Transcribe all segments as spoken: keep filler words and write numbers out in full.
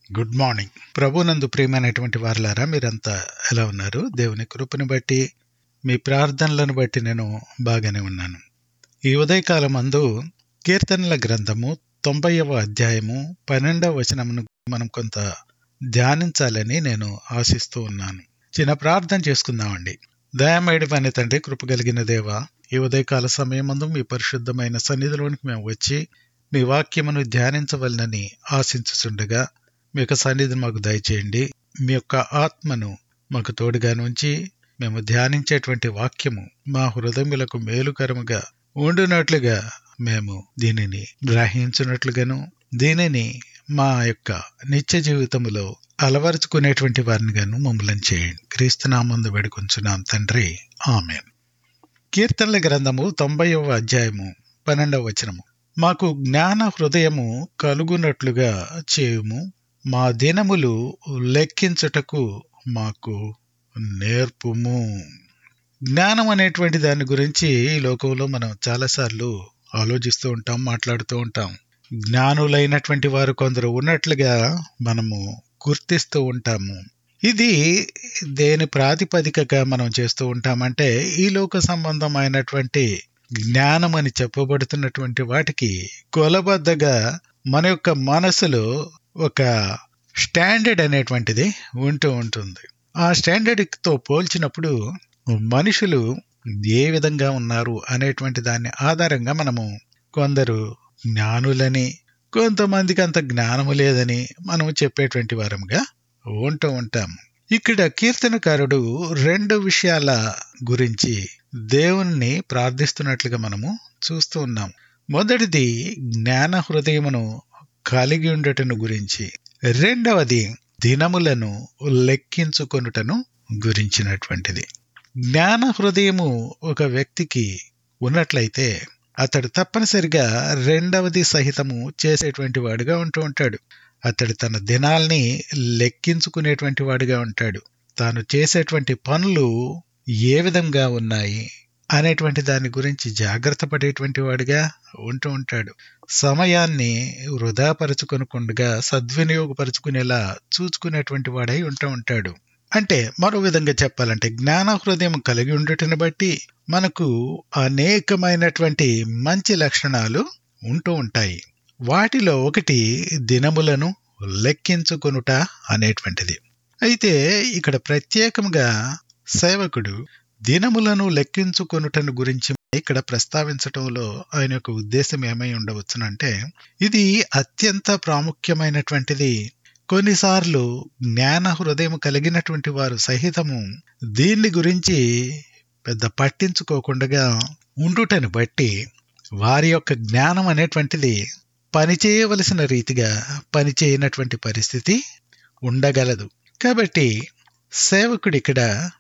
Good morning. ప్రభునందు ప్రియమైనటువంటి వారలారా, మీరంతా ఎలా ఉన్నారు? దేవుని కృపను బట్టి, మీ ప్రార్థనలను బట్టి నేను బాగానే ఉన్నాను. ఈ ఉదయకాలం అందు కీర్తనల గ్రంథము తొంభైవ అధ్యాయము పన్నెండవ వచనమును మనం కొంత ధ్యానించాలని నేను ఆశిస్తూ ఉన్నాను. చిన్న ప్రార్థన చేసుకుందామండి. దయామయుడి పని తండ్రి, కృపగలిగిన దేవ, ఈ ఉదయకాల సమయమందు మీ పరిశుద్ధమైన సన్నిధిలోనికి మేము వచ్చి మీ వాక్యమును ధ్యానించవలనని ఆశించుచుండగా మీ యొక్క సన్నిధిని మాకు దయచేయండి. మీ యొక్క ఆత్మను మాకు తోడుగా నుంచి మేము ధ్యానించేటువంటి వాక్యము మా హృదయములకు మేలుకరముగా ఉండునట్లుగా మేము దీనిని గ్రహించున్నట్లుగాను, దీనిని మా యొక్క నిత్య జీవితములో అలవరుచుకునేటువంటి వారిని గాను మమ్మల్ని చేయండి. క్రీస్తునామందు వేడుకొంచున్నాం తండ్రి, ఆమేన్. కీర్తనల గ్రంథము తొంభైవ అధ్యాయము పన్నెండవ వచనము. మాకు జ్ఞాన హృదయము కలుగునట్లుగా చేయుము, మా దినములు లెక్కించుటకు మాకు నేర్పుము. జ్ఞానం అనేటువంటి దాని గురించి ఈ లోకంలో మనం చాలాసార్లు ఆలోచిస్తూ ఉంటాం, మాట్లాడుతూ ఉంటాం. జ్ఞానులైనటువంటి వారు కొందరు ఉన్నట్లుగా మనము గుర్తిస్తూ ఉంటాము. ఇది దేని ప్రాతిపదికగా మనం చేస్తూ ఉంటామంటే, ఈ లోక సంబంధమైనటువంటి జ్ఞానం అని చెప్పబడుతున్నటువంటి వాటికి కొలబద్దగా మన యొక్క మనసులో ఒక స్టాండర్డ్ అనేటువంటిది ఉంటూ ఉంటుంది. ఆ స్టాండర్డ్తో పోల్చినప్పుడు మనుషులు ఏ విధంగా ఉన్నారు అనేటువంటి దాన్ని ఆధారంగా మనము కొందరు జ్ఞానులని, కొంతమందికి అంత జ్ఞానము లేదని మనం చెప్పేటువంటి వారంగా ఉంటూ ఉంటాము. ఇక్కడ కీర్తనకారుడు రెండు విషయాల గురించి దేవుణ్ణి ప్రార్థిస్తున్నట్లుగా మనము చూస్తూ ఉన్నాం. మొదటిది జ్ఞాన హృదయమును కలిగి ఉండటను గురించి, రెండవది దినములను లెక్కించుకొనుటను గురించినటువంటిది. జ్ఞాన హృదయము ఒక వ్యక్తికి ఉన్నట్లయితే అతడు తప్పనిసరిగా రెండవది సహితము చేసేటువంటి వాడుగా ఉంటూ ఉంటాడు. అతడు తన దినాల్ని లెక్కించుకునేటువంటి వాడిగా ఉంటాడు. తాను చేసేటువంటి పనులు ఏ విధంగా ఉన్నాయి అనేటువంటి దాని గురించి జాగ్రత్త పడేటువంటి వాడిగా ఉంటూ ఉంటాడు. సమయాన్ని వృధాపరచుకొనకుండా సద్వినియోగపరుచుకునేలా చూసుకునేటువంటి వాడై ఉంటూ ఉంటాడు. అంటే మరో విధంగా చెప్పాలంటే, జ్ఞాన హృదయం కలిగి ఉండటను బట్టి మనకు అనేకమైనటువంటి మంచి లక్షణాలు ఉంటూ ఉంటాయి. వాటిలో ఒకటి దినములను లెక్కించుకొనుట అనేటువంటిది. అయితే ఇక్కడ ప్రత్యేకంగా సేవకుడు దినములను లెక్కించుకొనుటను గురించి ఇక్కడ ప్రస్తావించటంలో ఆయన యొక్క ఉద్దేశం ఏమై ఉండవచ్చునంటే, ఇది అత్యంత ప్రాముఖ్యమైనటువంటిది. కొన్నిసార్లు జ్ఞాన హృదయం కలిగినటువంటి వారు సహితము దీన్ని గురించి పెద్ద పట్టించుకోకుండా ఉండుటను బట్టి వారి యొక్క జ్ఞానం అనేటువంటిది పనిచేయవలసిన రీతిగా పనిచేయనటువంటి పరిస్థితి ఉండగలదు. కాబట్టి సేవకుడు ఇక్కడ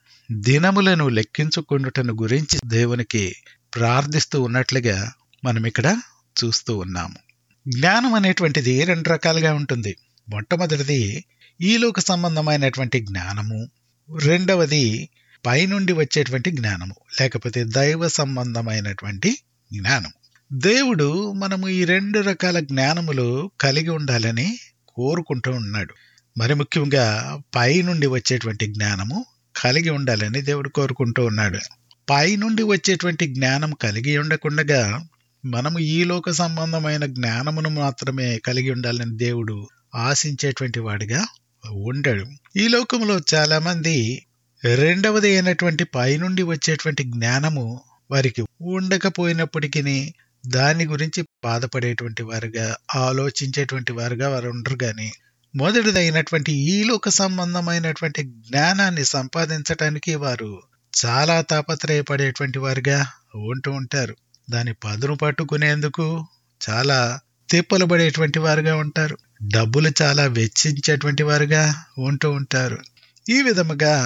దినములను లెక్కించుకొనుటను గురించి దేవునికి ప్రార్థిస్తూ ఉన్నట్లుగా మనం ఇక్కడ చూస్తూ ఉన్నాము. జ్ఞానం అనేటువంటిది రెండు రకాలుగా ఉంటుంది. మొట్టమొదటిది ఈలోక సంబంధమైనటువంటి జ్ఞానము, రెండవది పైనుండి వచ్చేటువంటి జ్ఞానము, లేకపోతే దైవ సంబంధమైనటువంటి జ్ఞానము. దేవుడు మనము ఈ రెండు రకాల జ్ఞానములు కలిగి ఉండాలని కోరుకుంటూ ఉన్నాడు. మరి ముఖ్యంగా పైనుండి వచ్చేటువంటి జ్ఞానము కలిగి ఉండాలని దేవుడు కోరుకుంటూ ఉన్నాడు. పైనుండి వచ్చేటువంటి జ్ఞానం కలిగి ఉండకుండగా మనము ఈ లోక సంబంధమైన జ్ఞానమును మాత్రమే కలిగి ఉండాలని దేవుడు ఆశించేటువంటి వాడిగా ఉండడు. ఈ లోకంలో చాలా మంది రెండవది అయినటువంటి పైనుండి వచ్చేటువంటి జ్ఞానము వారికి ఉండకపోయినప్పటికీ దాని గురించి బాధపడేటువంటి వారుగా, ఆలోచించేటువంటి వారుగా వారు ఉండరు. కానీ మొదటిది అయినటువంటి ఈ లోక సంబంధమైనటువంటి జ్ఞానాన్ని సంపాదించటానికి వారు చాలా తాపత్రయపడేటువంటి వారుగా ఉంటూ ఉంటారు. దాని పదును పట్టుకునేందుకు చాలా తిప్పలు పడేటువంటి వారుగా ఉంటారు. డబ్బులు చాలా వెచ్చించేటువంటి వారుగా ఉంటూ ఉంటారు. ఈ విధముగా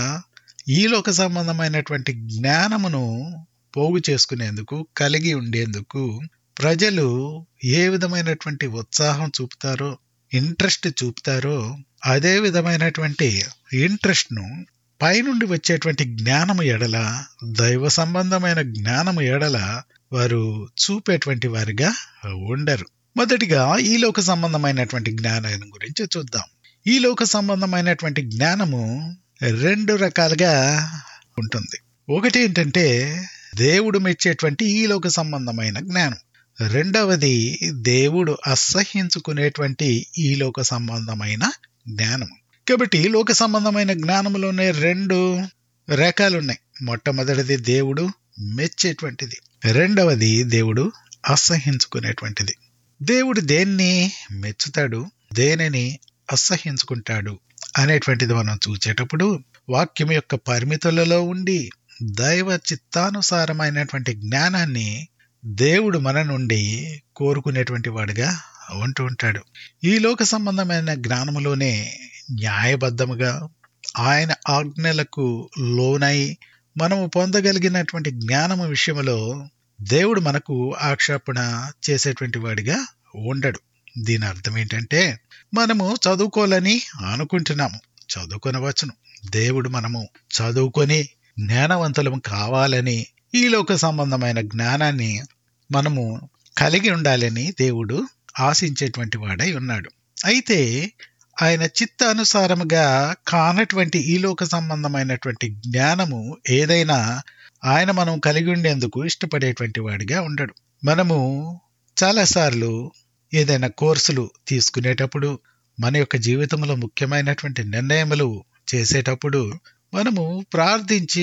ఈ లోక సంబంధమైనటువంటి జ్ఞానమును పోగు చేసుకునేందుకు, కలిగి ఉండేందుకు ప్రజలు ఏ విధమైనటువంటి ఉత్సాహం చూపుతారో, ఇంట్రెస్ట్ చూపుతారో, అదే విధమైనటువంటి ఇంట్రెస్ట్ను పైనుండి వచ్చేటువంటి జ్ఞానము ఎడల, దైవ సంబంధమైన జ్ఞానము ఎడల వారు చూపేటువంటి వారిగా ఉండరు. మొదటిగా ఈ లోక సంబంధమైనటువంటి జ్ఞానం గురించి చూద్దాం. ఈ లోక సంబంధమైనటువంటి జ్ఞానము రెండు రకాలుగా ఉంటుంది. ఒకటి ఏంటంటే దేవుడు మెచ్చేటువంటి ఈ లోక సంబంధమైన జ్ఞానం. రెండవది దేవుడు అసహ్యించుకునేటువంటి ఈ లోక సంబంధమైన జ్ఞానము. కాబట్టి లోక సంబంధమైన జ్ఞానంలోనే రెండు రకాలున్నాయి. మొట్టమొదటిది దేవుడు మెచ్చేటువంటిది, రెండవది దేవుడు అసహ్యించుకునేటువంటిది. దేవుడు దేన్ని మెచ్చుతాడు, దేనిని అసహ్యించుకుంటాడు అనేటువంటిది మనం చూసేటప్పుడు వాక్యం యొక్క పరిమితులలో ఉండి దైవ చిత్తానుసారమైనటువంటి జ్ఞానాన్ని దేవుడు మన నుండి కోరుకునేటువంటి వాడుగా ఉంటూ ఉంటాడు. ఈ లోక సంబంధమైన జ్ఞానములోనే న్యాయబద్ధముగా ఆయన ఆజ్ఞలకు లోనై మనము పొందగలిగినటువంటి జ్ఞానము విషయంలో దేవుడు మనకు ఆక్షేపణ చేసేటువంటి వాడిగా ఉండడు. దీని అర్థం ఏంటంటే మనము చదువుకోవాలని అనుకుంటున్నాము, చదువుకొనవచ్చును. దేవుడు మనము చదువుకొని జ్ఞానవంతులము కావాలని, ఈ లోక సంబంధమైన జ్ఞానాన్ని మనము కలిగి ఉండాలని దేవుడు ఆశించేటువంటి వాడై ఉన్నాడు. అయితే ఆయన చిత్తానుసారముగా కానటువంటి ఈ లోక సంబంధమైనటువంటి జ్ఞానము ఏదైనా ఆయన మనం కలిగి ఉండేందుకు ఇష్టపడేటువంటి వాడిగా ఉండడు. మనము చాలాసార్లు ఏదైనా కోర్సులు తీసుకునేటప్పుడు, మన యొక్క జీవితంలో ముఖ్యమైనటువంటి నిర్ణయములు చేసేటప్పుడు మనము ప్రార్థించి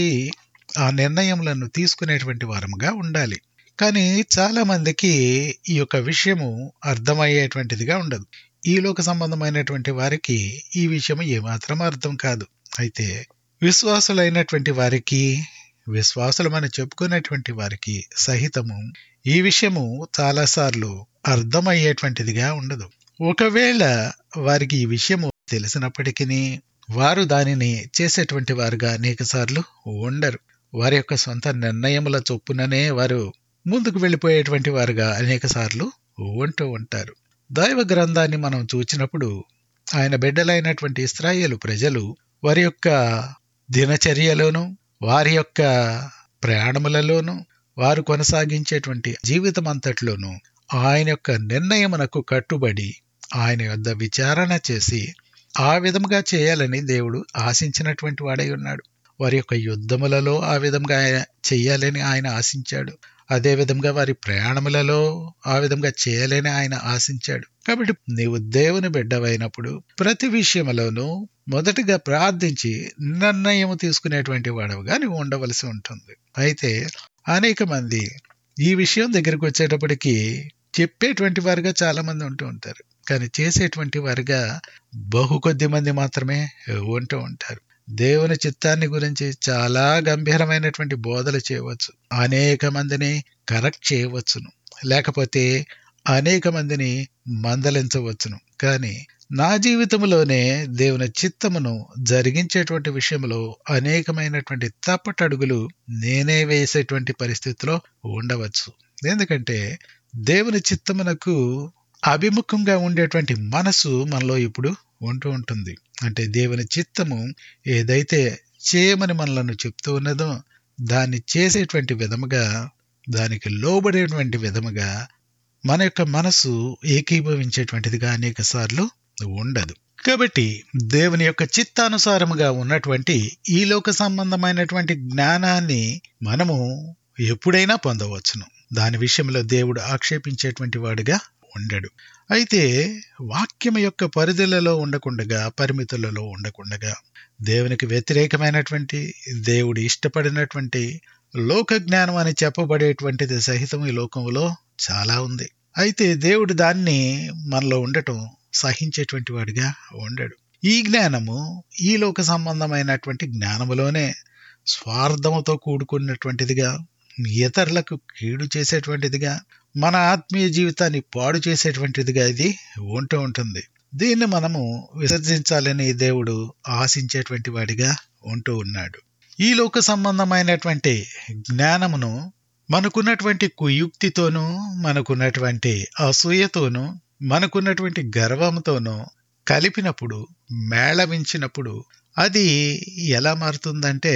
ఆ నిర్ణయములను తీసుకునేటువంటి వారముగా ఉండాలి. కానీ చాలా మందికి ఈ యొక్క విషయము అర్థమయ్యేటువంటిదిగా ఉండదు. ఈ లోక సంబంధమైనటువంటి వారికి ఈ విషయం ఏమాత్రం అర్థం కాదు. అయితే విశ్వాసులైనటువంటి వారికి, విశ్వాసులమని చెప్పుకునేటువంటి వారికి సహితము ఈ విషయము చాలాసార్లు అర్థమయ్యేటువంటిదిగా ఉండదు. ఒకవేళ వారికి ఈ విషయము తెలిసినప్పటికీ వారు దానిని చేసేటువంటి వారుగా అనేక సార్లు ఉండరు. వారి యొక్క సొంత నిర్ణయముల చొప్పుననే వారు ముందుకు వెళ్ళిపోయేటువంటి వారుగా అనేక సార్లు ఉంటూ ఉంటారు. దైవ గ్రంథాన్ని మనం చూచినప్పుడు ఆయన బిడ్డలైనటువంటి ఇశ్రాయేలు ప్రజలు వారి యొక్క దినచర్యలోను, వారి యొక్క ప్రయాణములలోను, వారు కొనసాగించేటువంటి జీవితం అంతట్లోనూ ఆయన యొక్క నిర్ణయమునకు కట్టుబడి ఆయన యొద్ద విచారణ చేసి ఆ విధముగా చేయాలని దేవుడు ఆశించినటువంటి వాడై ఉన్నాడు. వారి యొక్క యుద్ధములలో ఆ విధంగా చేయాలని ఆయన ఆశించాడు. అదే విధంగా వారి ప్రయాణములలో ఆ విధంగా చేయాలని ఆయన ఆశించాడు. కాబట్టి నీవు దేవుని బిడ్డవైనప్పుడు ప్రతి విషయములోనూ మొదటిగా ప్రార్థించి నిర్ణయం తీసుకునేటువంటి వాడవుగా నువ్వు ఉండవలసి ఉంటుంది. అయితే అనేక మంది ఈ విషయం దగ్గరికి వచ్చేటప్పటికి చెప్పేటువంటి వారుగా చాలా మంది ఉంటూ ఉంటారు, కానీ చేసేటువంటి వారుగా బహు కొద్ది మంది మాత్రమే ఉంటూ ఉంటారు. దేవుని చిత్తాన్ని గురించి చాలా గంభీరమైనటువంటి బోధలు చేయవచ్చు, అనేక మందిని కరెక్ట్ చేయవచ్చును, లేకపోతే అనేక మందిని మందలించవచ్చును. కానీ నా జీవితంలోనే దేవుని చిత్తమును జరిగించేటువంటి విషయంలో అనేకమైనటువంటి తప్పటడుగులు నేనే వేసేటువంటి పరిస్థితిలో ఉండవచ్చు. ఎందుకంటే దేవుని చిత్తమునకు అభిముఖంగా ఉండేటువంటి మనసు మనలో ఇప్పుడు ఉంటూ ఉంటుంది. అంటే దేవుని చిత్తము ఏదైతే చేయమని మనలను చెప్తూ ఉన్నదో దాన్ని చేసేటువంటి విధముగా, దానికి లోబడేటువంటి విధముగా మన యొక్క మనసు ఏకీభవించేటువంటిదిగా అనేక సార్లు ఉండదు. కాబట్టి దేవుని యొక్క చిత్తానుసారముగా ఉన్నటువంటి ఈ లోక సంబంధమైనటువంటి జ్ఞానాన్ని మనము ఎప్పుడైనా పొందవచ్చును. దాని విషయంలో దేవుడు ఆక్షేపించేటువంటి వాడుగా ఉండడు. అయితే వాక్యం యొక్క పరిధులలో ఉండకుండగా, పరిమితులలో ఉండకుండగా దేవునికి వ్యతిరేకమైనటువంటి, దేవుడు ఇష్టపడినటువంటి లోక జ్ఞానం అని చెప్పబడేటువంటిది సహితం ఈ లోకంలో చాలా ఉంది. అయితే దేవుడు దాన్ని మనలో ఉండటం సహించేటువంటి వాడిగా ఉండడు. ఈ జ్ఞానము ఈ లోక సంబంధమైనటువంటి జ్ఞానములోనే స్వార్థముతో కూడుకున్నటువంటిదిగా, ఇతరులకు కీడు చేసేటువంటిదిగా, మన ఆత్మీయ జీవితాన్ని పాడు చేసేటువంటిదిగా ఇది ఉంటూ ఉంటుంది. దీన్ని మనము విసర్జించాలని దేవుడు ఆశించేటువంటి వాడిగా ఉంటూ ఉన్నాడు. ఈ లోక సంబంధమైనటువంటి జ్ఞానమును మనకున్నటువంటి కుయుక్తితోనూ, మనకున్నటువంటి అసూయతోనూ, మనకున్నటువంటి గర్వంతోనూ కలిపినప్పుడు, మేళవించినప్పుడు అది ఎలా మారుతుందంటే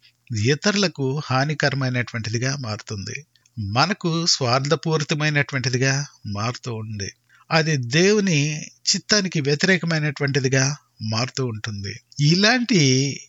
ఇతరులకు హానికరమైనటువంటిదిగా మారుతుంది, మనకు స్వార్థపూరితమైనటువంటిదిగా మారుతూ ఉంది. అది దేవుని చిత్తానికి వ్యతిరేకమైనటువంటిదిగా మారుతూ ఉంటుంది. ఇలాంటి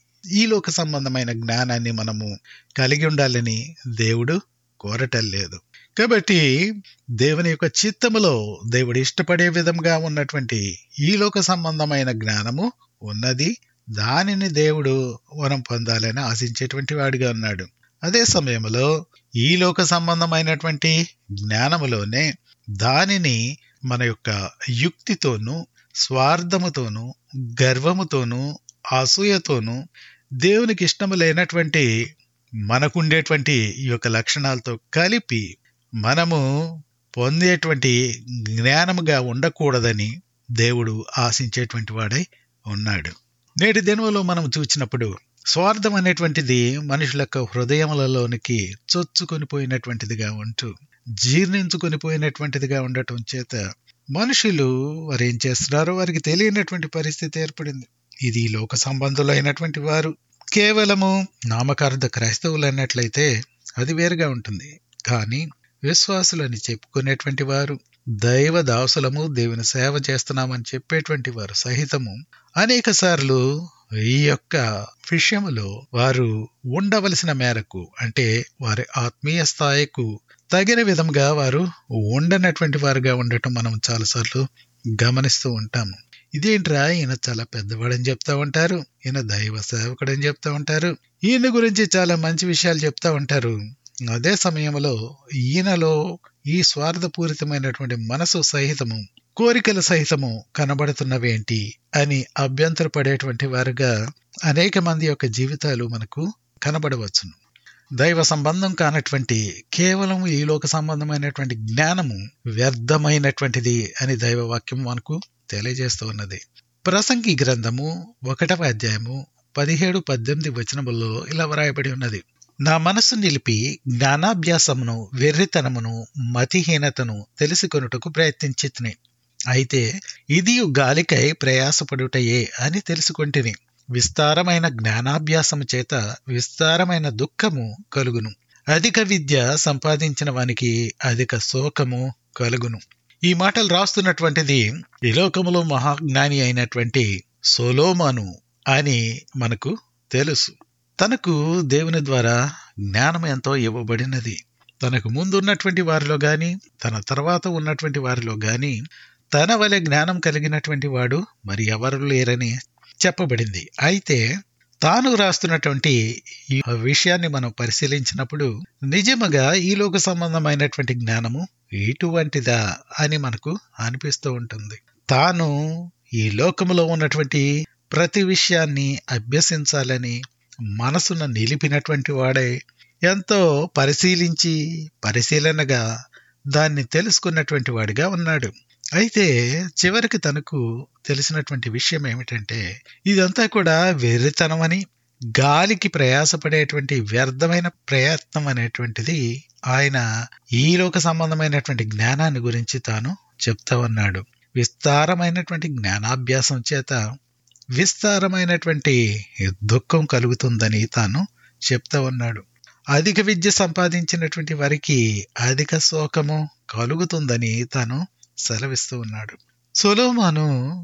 ఈ లోక సంబంధమైన జ్ఞానాన్ని మనము కలిగి ఉండాలని దేవుడు కోరటం లేదు. కాబట్టి దేవుని యొక్క చిత్తములో దేవుడు ఇష్టపడే విధంగా ఉన్నటువంటి ఈ లోక సంబంధమైన జ్ఞానము ఉన్నది. దానిని దేవుడు మనం పొందాలని ఆశించేటువంటి వాడిగా ఉన్నాడు. అదే సమయంలో ఈ లోక సంబంధమైనటువంటి జ్ఞానములోనే దానిని మన యొక్క యుక్తితోనూ, స్వార్థముతోనూ, గర్వముతోనూ, అసూయతోనూ, దేవునికి ఇష్టము లేనటువంటి మనకుండేటువంటి ఈ యొక్క లక్షణాలతో కలిపి మనము పొందేటువంటి జ్ఞానముగా ఉండకూడదని దేవుడు ఆశించేటువంటి వాడై ఉన్నాడు. నేటి దినంలో మనం చూసినప్పుడు స్వార్థం అనేటువంటిది మనుషుల యొక్క హృదయములలోనికి చొచ్చుకొని పోయినటువంటిదిగా ఉంటూ జీర్ణించుకొని పోయినటువంటిదిగా ఉండటం చేత మనుషులు వారు ఏం చేస్తున్నారో వారికి తెలియనటువంటి పరిస్థితి ఏర్పడింది. ఇది లోక సంబంధులైనటువంటి వారు కేవలము నామకార్థ క్రైస్తవులు అన్నట్లయితే అది వేరుగా ఉంటుంది. కానీ విశ్వాసులని చెప్పుకునేటువంటి వారు, దైవ దాసులము, దేవుని సేవ చేస్తున్నామని చెప్పేటువంటి వారు సహితము అనేక సార్లు ఈ యొక్క విషయములో వారు ఉండవలసిన మేరకు, అంటే వారి ఆత్మీయ స్థాయికు తగిన విధంగా వారు ఉండనటువంటి వారుగా ఉండటం మనం చాలాసార్లు గమనిస్తూ ఉంటాము. ఇదేంట్రా, ఈయన చాలా పెద్దవాడని చెప్తా ఉంటారు, ఈయన దైవ సేవకుడని చెప్తా ఉంటారు, ఈయన గురించి చాలా మంచి విషయాలు చెప్తా ఉంటారు. అదే సమయంలో ఈయనలో ఈ స్వార్థపూరితమైనటువంటి మనసు సహితము, కోరికల సహితము కనబడుతున్నవేంటి అని అభ్యంతరపడేటువంటి వారుగా అనేక మంది యొక్క జీవితాలు మనకు కనబడవచ్చును. దైవ సంబంధం కానటువంటి కేవలం ఈ లోక సంబంధమైనటువంటి జ్ఞానము వ్యర్థమైనటువంటిది అని దైవవాక్యం మనకు తెలియజేస్తూ ఉన్నది. ప్రసంగి గ్రంథము ఒకటవ అధ్యాయము పదిహేడు పద్దెనిమిది వచనములలో ఇలా వ్రాయబడి ఉన్నది: నా మనసు నిలిపి జ్ఞానాభ్యాసమును, వెర్రితనమును, మతిహీనతను తెలుసుకొనుటకు ప్రయత్నించితిని. అయితే ఇది గాలికై ప్రయాసపడుటయే అని తెలుసుకొంటిని. విస్తారమైన జ్ఞానాభ్యాసము చేత విస్తారమైన దుఃఖము కలుగును. అధిక విద్య సంపాదించిన వానికి అధిక శోకము కలుగును. ఈ మాటలు రాస్తున్నటువంటిది ఈ లోకములో మహాజ్ఞాని అయినటువంటి సొలొమోను అని మనకు తెలుసు. తనకు దేవుని ద్వారా జ్ఞానం ఎంతో ఇవ్వబడినది. తనకు ముందు ఉన్నటువంటి వారిలో గాని, తన తర్వాత ఉన్నటువంటి వారిలో గాని తన వలె జ్ఞానం కలిగినటువంటి వాడు మరి ఎవరు లేరని చెప్పబడింది. అయితే తాను రాస్తున్నటువంటి ఈ విషయాన్ని మనం పరిశీలించినప్పుడు నిజముగా ఈ లోక సంబంధమైనటువంటి జ్ఞానము ఇటువంటిదా అని మనకు అనిపిస్తూ ఉంటుంది. తాను ఈ లోకములో ఉన్నటువంటి ప్రతి విషయాన్ని అభ్యసించాలని మనసును నిలిపినటువంటి వాడై ఎంతో పరిశీలించి పరిశీలనగా దాన్ని తెలుసుకున్నటువంటి వాడిగా ఉన్నాడు. అయితే చివరికి తనకు తెలిసినటువంటి విషయం ఏమిటంటే ఇదంతా కూడా వెర్రితనమని, గాలికి ప్రయాసపడేటువంటి వ్యర్థమైన ప్రయత్నం అనేటువంటిది ఆయన ఈ లోక సంబంధమైనటువంటి జ్ఞానాన్ని గురించి తాను చెప్తా ఉన్నాడు. విస్తారమైనటువంటి జ్ఞానాభ్యాసం చేత విస్తారమైనటువంటి దుఃఖం కలుగుతుందని తాను చెప్తా ఉన్నాడు. అధిక విద్య సంపాదించినటువంటి వారికి అధిక శోకము కలుగుతుందని తాను సెలవిస్తూ ఉన్నాడు. సొలొమోను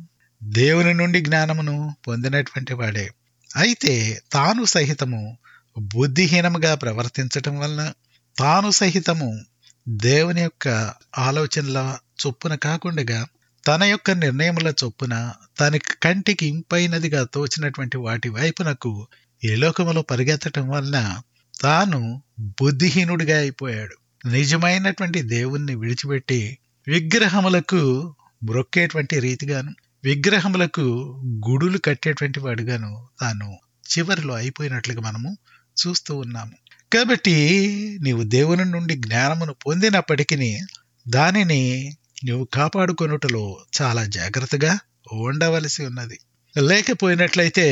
దేవుని నుండి జ్ఞానమును పొందినటువంటి వాడే. అయితే తాను సహితము బుద్ధిహీనముగా ప్రవర్తించటం వలన, తాను సహితము దేవుని యొక్క ఆలోచనల చొప్పున కాకుండా తన యొక్క నిర్ణయముల చొప్పున తన కంటికి ఇంపైనదిగా తోచినటువంటి వాటి వైపునకు ఈ లోకములో పరిగెత్తటం వలన తాను బుద్ధిహీనుడిగా అయిపోయాడు. నిజమైనటువంటి దేవుణ్ణి విడిచిపెట్టి విగ్రహములకు మ్రొక్కేటువంటి రీతిగాను, విగ్రహములకు గుడులు కట్టేటువంటి వాడుగాను తాను చివరిలో అయిపోయినట్లుగా మనము చూస్తూ ఉన్నాము. కాబట్టి నీవు దేవుని నుండి జ్ఞానమును పొందినప్పటికీ దానిని నువ్వు కాపాడుకొనుటలో చాలా జాగ్రత్తగా ఉండవలసి ఉన్నది. లేకపోయినట్లయితే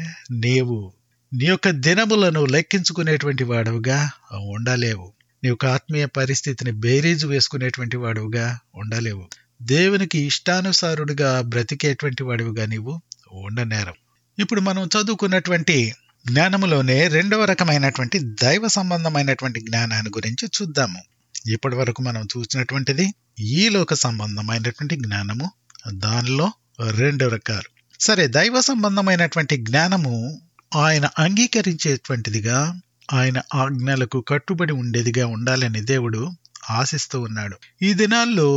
నీవు నీ యొక్క దినములను లెక్కించుకునేటువంటి వాడుగా ఉండలేవు. నీ యొక్క ఆత్మీయ పరిస్థితిని బేరీజు వేసుకునేటువంటి వాడుగా ఉండలేవు. దేవునికి ఇష్టానుసారుడిగా బ్రతికేటువంటి వాడివిగా నీవు ఉండనేరం. ఇప్పుడు మనం చదువుకున్నటువంటి జ్ఞానములోనే రెండవ రకమైనటువంటి దైవ సంబంధమైనటువంటి జ్ఞానాన్ని గురించి చూద్దాము. ఇప్పటి వరకు మనం చూసినటువంటిది ఈ లోక సంబంధమైనటువంటి జ్ఞానము. దానిలో రెండు రకాలు. సరే, దైవ సంబంధమైనటువంటి జ్ఞానము ఆయన అంగీకరించేటువంటిదిగా, ఆయన ఆజ్ఞలకు కట్టుబడి ఉండేదిగా ఉండాలని దేవుడు ఆశిస్తూ ఉన్నాడు. ఈ దినాల్లో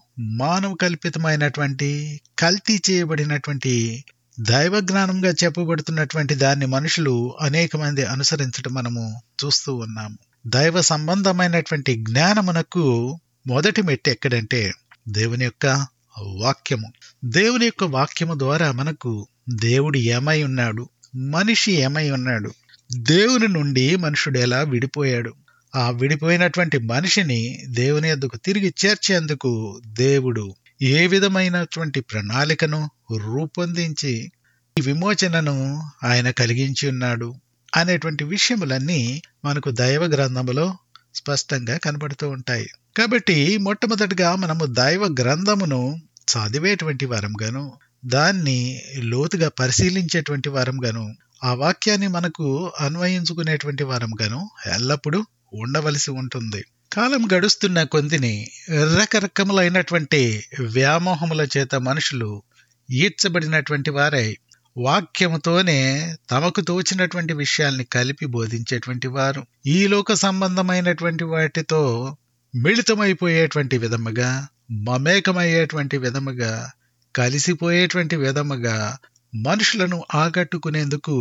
మానవ కల్పితమైనటువంటి, కల్తీ చేయబడినటువంటి దైవ జ్ఞానంగా చెప్పబడుతున్నటువంటి దాన్ని మనుషులు అనేక మంది అనుసరించడం మనము చూస్తూ ఉన్నాము. దైవ సంబంధమైనటువంటి జ్ఞానమునకు మొదటి మెట్టు ఎక్కడంటే దేవుని యొక్క వాక్యము. దేవుని యొక్క వాక్యము ద్వారా మనకు దేవుడు ఏమై ఉన్నాడు, మనిషి ఏమై ఉన్నాడు, దేవుని నుండి మనుషుడు ఎలా విడిపోయాడు, ఆ విడిపోయినటువంటి మనిషిని దేవుని యొద్దకు తిరిగి చేర్చేందుకు దేవుడు ఏ విధమైనటువంటి ప్రణాళికను రూపొందించి ఈ విమోచనను ఆయన కలిగించి ఉన్నాడు అనేటువంటి విషయములన్నీ మనకు దైవ గ్రంథములో స్పష్టంగా కనబడుతూ ఉంటాయి. కాబట్టి మొట్టమొదటిగా మనము దైవ గ్రంథమును చదివేటువంటి వారంగాను, దాన్ని లోతుగా పరిశీలించేటువంటి వారంగాను, ఆ వాక్యాన్ని మనకు అన్వయించుకునేటువంటి వారంగాను ఎల్లప్పుడూ ఉండవలసి ఉంటుంది. కాలం గడుస్తున్న కొద్దిని రకరకములైనటువంటి వ్యామోహముల చేత మనుషులు ఈడ్చబడినటువంటి వారై వాక్యముతోనే తమకు తోచినటువంటి విషయాల్ని కలిపి బోధించేటువంటి వారు, ఈ లోక సంబంధమైనటువంటి వాటితో మిళితమైపోయేటువంటి విధముగా, మమేకమయ్యేటువంటి విధముగా, కలిసిపోయేటువంటి విధముగా మనుషులను ఆకట్టుకునేందుకు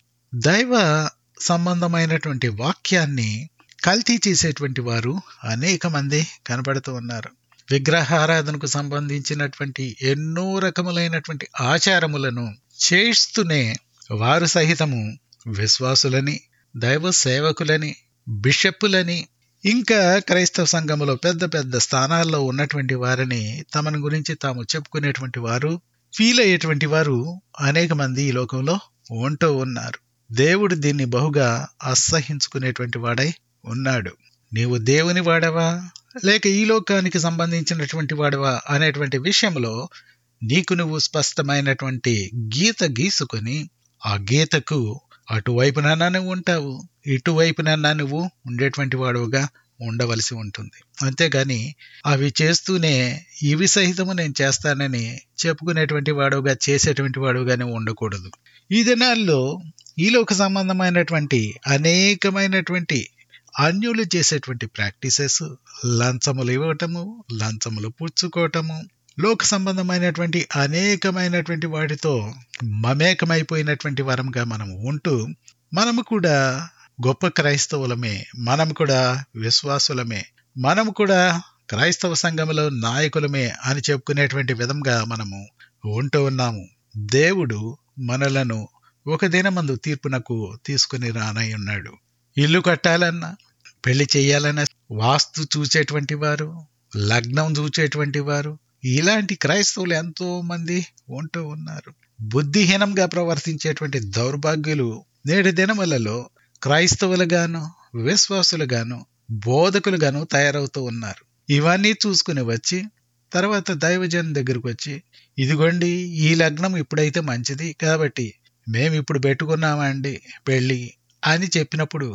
దైవ సంబంధమైనటువంటి వాక్యాన్ని కల్తీ చేసేటువంటి వారు అనేక మంది కనబడుతూ ఉన్నారు. విగ్రహారాధనకు సంబంధించినటువంటి ఎన్నో రకములైనటువంటి ఆచారములను చేస్తూనే వారు సహితము విశ్వాసులని, దైవ సేవకులని, బిషప్పులని, ఇంకా క్రైస్తవ సంఘములో పెద్ద పెద్ద స్థానాల్లో ఉన్నటువంటి వారిని తమను గురించి తాము చెప్పుకునేటువంటి వారు, ఫీల్ అయ్యేటువంటి వారు అనేక మంది ఈ లోకంలో ఉంటూ ఉన్నారు. దేవుడు దీన్ని బహుగా అసహించుకునేటువంటి వాడై ఉన్నాడు. నీవు దేవుని వాడవా లేక ఈ లోకానికి సంబంధించినటువంటి వాడవా అనేటువంటి విషయంలో నీకు నువ్వు స్పష్టమైనటువంటి గీత గీసుకొని ఆ గీతకు అటువైపునన్నా నువ్వు ఉంటావు, ఇటువైపునన్నా నువ్వు ఉండేటువంటి వాడుగా ఉండవలసి ఉంటుంది. అంతేగాని అవి చేస్తూనే ఇవి సహితము నేను చేస్తానని చెప్పుకునేటువంటి వాడుగా, చేసేటువంటి వాడుగానే ఉండకూడదు. ఈ దినాల్లో ఈ లోక సంబంధమైనటువంటి అనేకమైనటువంటి అన్యులు చేసేటువంటి ప్రాక్టీసెస్, లంచములు ఇవ్వటము, లంచములు పుచ్చుకోవటము, లోక సంబంధమైనటువంటి అనేకమైనటువంటి వాటితో మమేకమైపోయినటువంటి వరంగా మనం ఉంటూ, మనము కూడా గొప్ప క్రైస్తవులమే, మనము కూడా విశ్వాసులమే, మనము కూడా క్రైస్తవ సంఘములో నాయకులమే అని చెప్పుకునేటువంటి విధంగా మనము ఉంటూ ఉన్నాము. దేవుడు మనలను ఒక దినమందు తీర్పునకు తీసుకుని రానై ఉన్నాడు. ఇల్లు కట్టాలన్నా, పెళ్లి చేయాలన్నా వాస్తు చూచేటువంటి వారు, లగ్నం చూచేటువంటి వారు, ఇలాంటి క్రైస్తవులు ఎంతో మంది ఉంటూ ఉన్నారు. బుద్ధిహీనంగా ప్రవర్తించేటువంటి దౌర్భాగ్యులు నేటి దినములలో క్రైస్తవులుగాను, విశ్వాసులుగాను, బోధకులుగాను తయారవుతూ ఉన్నారు. ఇవన్నీ చూసుకుని వచ్చి తర్వాత దైవజన్ దగ్గరకు వచ్చి, ఇదిగోండి ఈ లగ్నం ఇప్పుడైతే మంచిది కాబట్టి మేము ఇప్పుడు పెట్టుకున్నామండి పెళ్ళి అని చెప్పినప్పుడు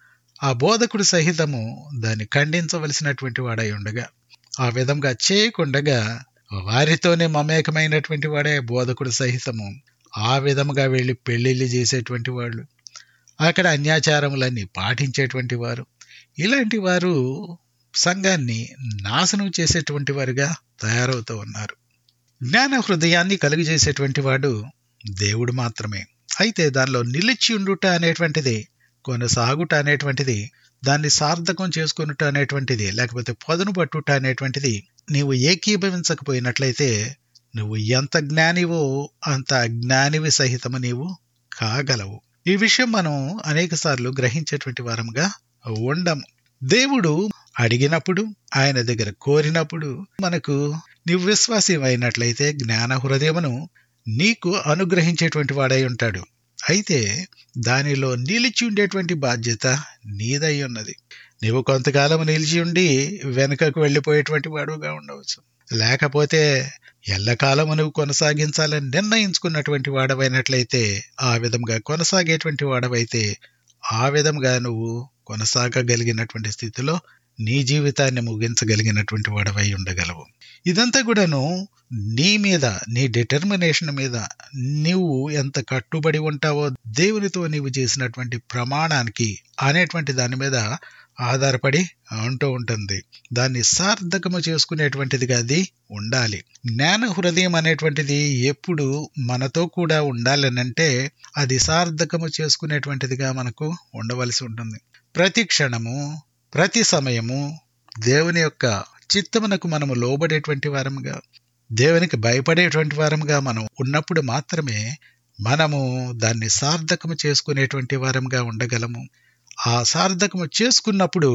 ఆ బోధకుడు సహితము దాన్ని ఖండించవలసినటువంటి వాడై ఉండగా, ఆ విధంగా చేయకుండగా వారితోనే మమేకమైనటువంటి వాడే బోధకుడు సహితము ఆ విధముగా వెళ్ళి పెళ్లిళ్ళు చేసేటువంటి వాళ్ళు, అక్కడ అన్యాచారములన్నీ పాటించేటువంటి వారు, ఇలాంటి వారు సంఘాన్ని నాశనం చేసేటువంటి వారుగా తయారవుతూ ఉన్నారు. జ్ఞాన హృదయాన్ని కలుగజేసేటువంటి వాడు దేవుడు మాత్రమే. అయితే దానిలో నిలిచి ఉండుట అనేటువంటిది, కొనసాగుట అనేటువంటిది, దాన్ని సార్థకం చేసుకునుట అనేటువంటిది, లేకపోతే పొదను పట్టుట అనేటువంటిది నీవు ఏకీభవించకపోయినట్లయితే నువ్వు ఎంత జ్ఞానివో అంత అజ్ఞానివి సహితము నీవు కాగలవు. ఈ విషయం మనం అనేక సార్లు గ్రహించేటువంటి వారంగా ఉండము. దేవుడు అడిగినప్పుడు, ఆయన దగ్గర కోరినప్పుడు మనకు నీవు విశ్వాసి అయినట్లయితే జ్ఞాన హృదయమును నీకు అనుగ్రహించేటువంటి వాడై ఉంటాడు. అయితే దానిలో నిలిచి ఉండేటువంటి బాధ్యత నీదై ఉన్నది. నీవు కొంతకాలం నిలిచి ఉండి వెనుకకు వెళ్ళిపోయేటువంటి వాడుగా ఉండవచ్చు, లేకపోతే ఎల్లకాలము నువ్వు కొనసాగించాలని నిర్ణయించుకున్నటువంటి వాడవైనట్లయితే ఆ విధంగా కొనసాగేటువంటి వాడవైతే ఆ విధంగా నువ్వు కొనసాగగలిగినటువంటి స్థితిలో నీ జీవితాన్ని ముగించగలిగినటువంటి వాడవై ఉండగలవు. ఇదంతా కూడాను నీ మీద, నీ డిటర్మినేషన్ మీద నీవు ఎంత కట్టుబడి ఉంటావో దేవునితో నీవు చేసినటువంటి ప్రమాణానికి అనేటువంటి దాని మీద ఆధారపడి ఉంటూ ఉంటుంది. దాన్ని సార్థకము చేసుకునేటువంటిదిగా అది ఉండాలి. జ్ఞాన హృదయం అనేటువంటిది ఎప్పుడు మనతో కూడా ఉండాలనంటే అది సార్థకము చేసుకునేటువంటిదిగా మనకు ఉండవలసి ఉంటుంది. ప్రతి క్షణము, ప్రతి సమయము దేవుని యొక్క చిత్తమునకు మనము లోబడేటువంటి వారముగా, దేవునికి భయపడేటువంటి వారముగా మనం ఉన్నప్పుడు మాత్రమే మనము దాన్ని సార్థకము చేసుకునేటువంటి వారముగా ఉండగలము. ఆ సార్థకము చేసుకున్నప్పుడు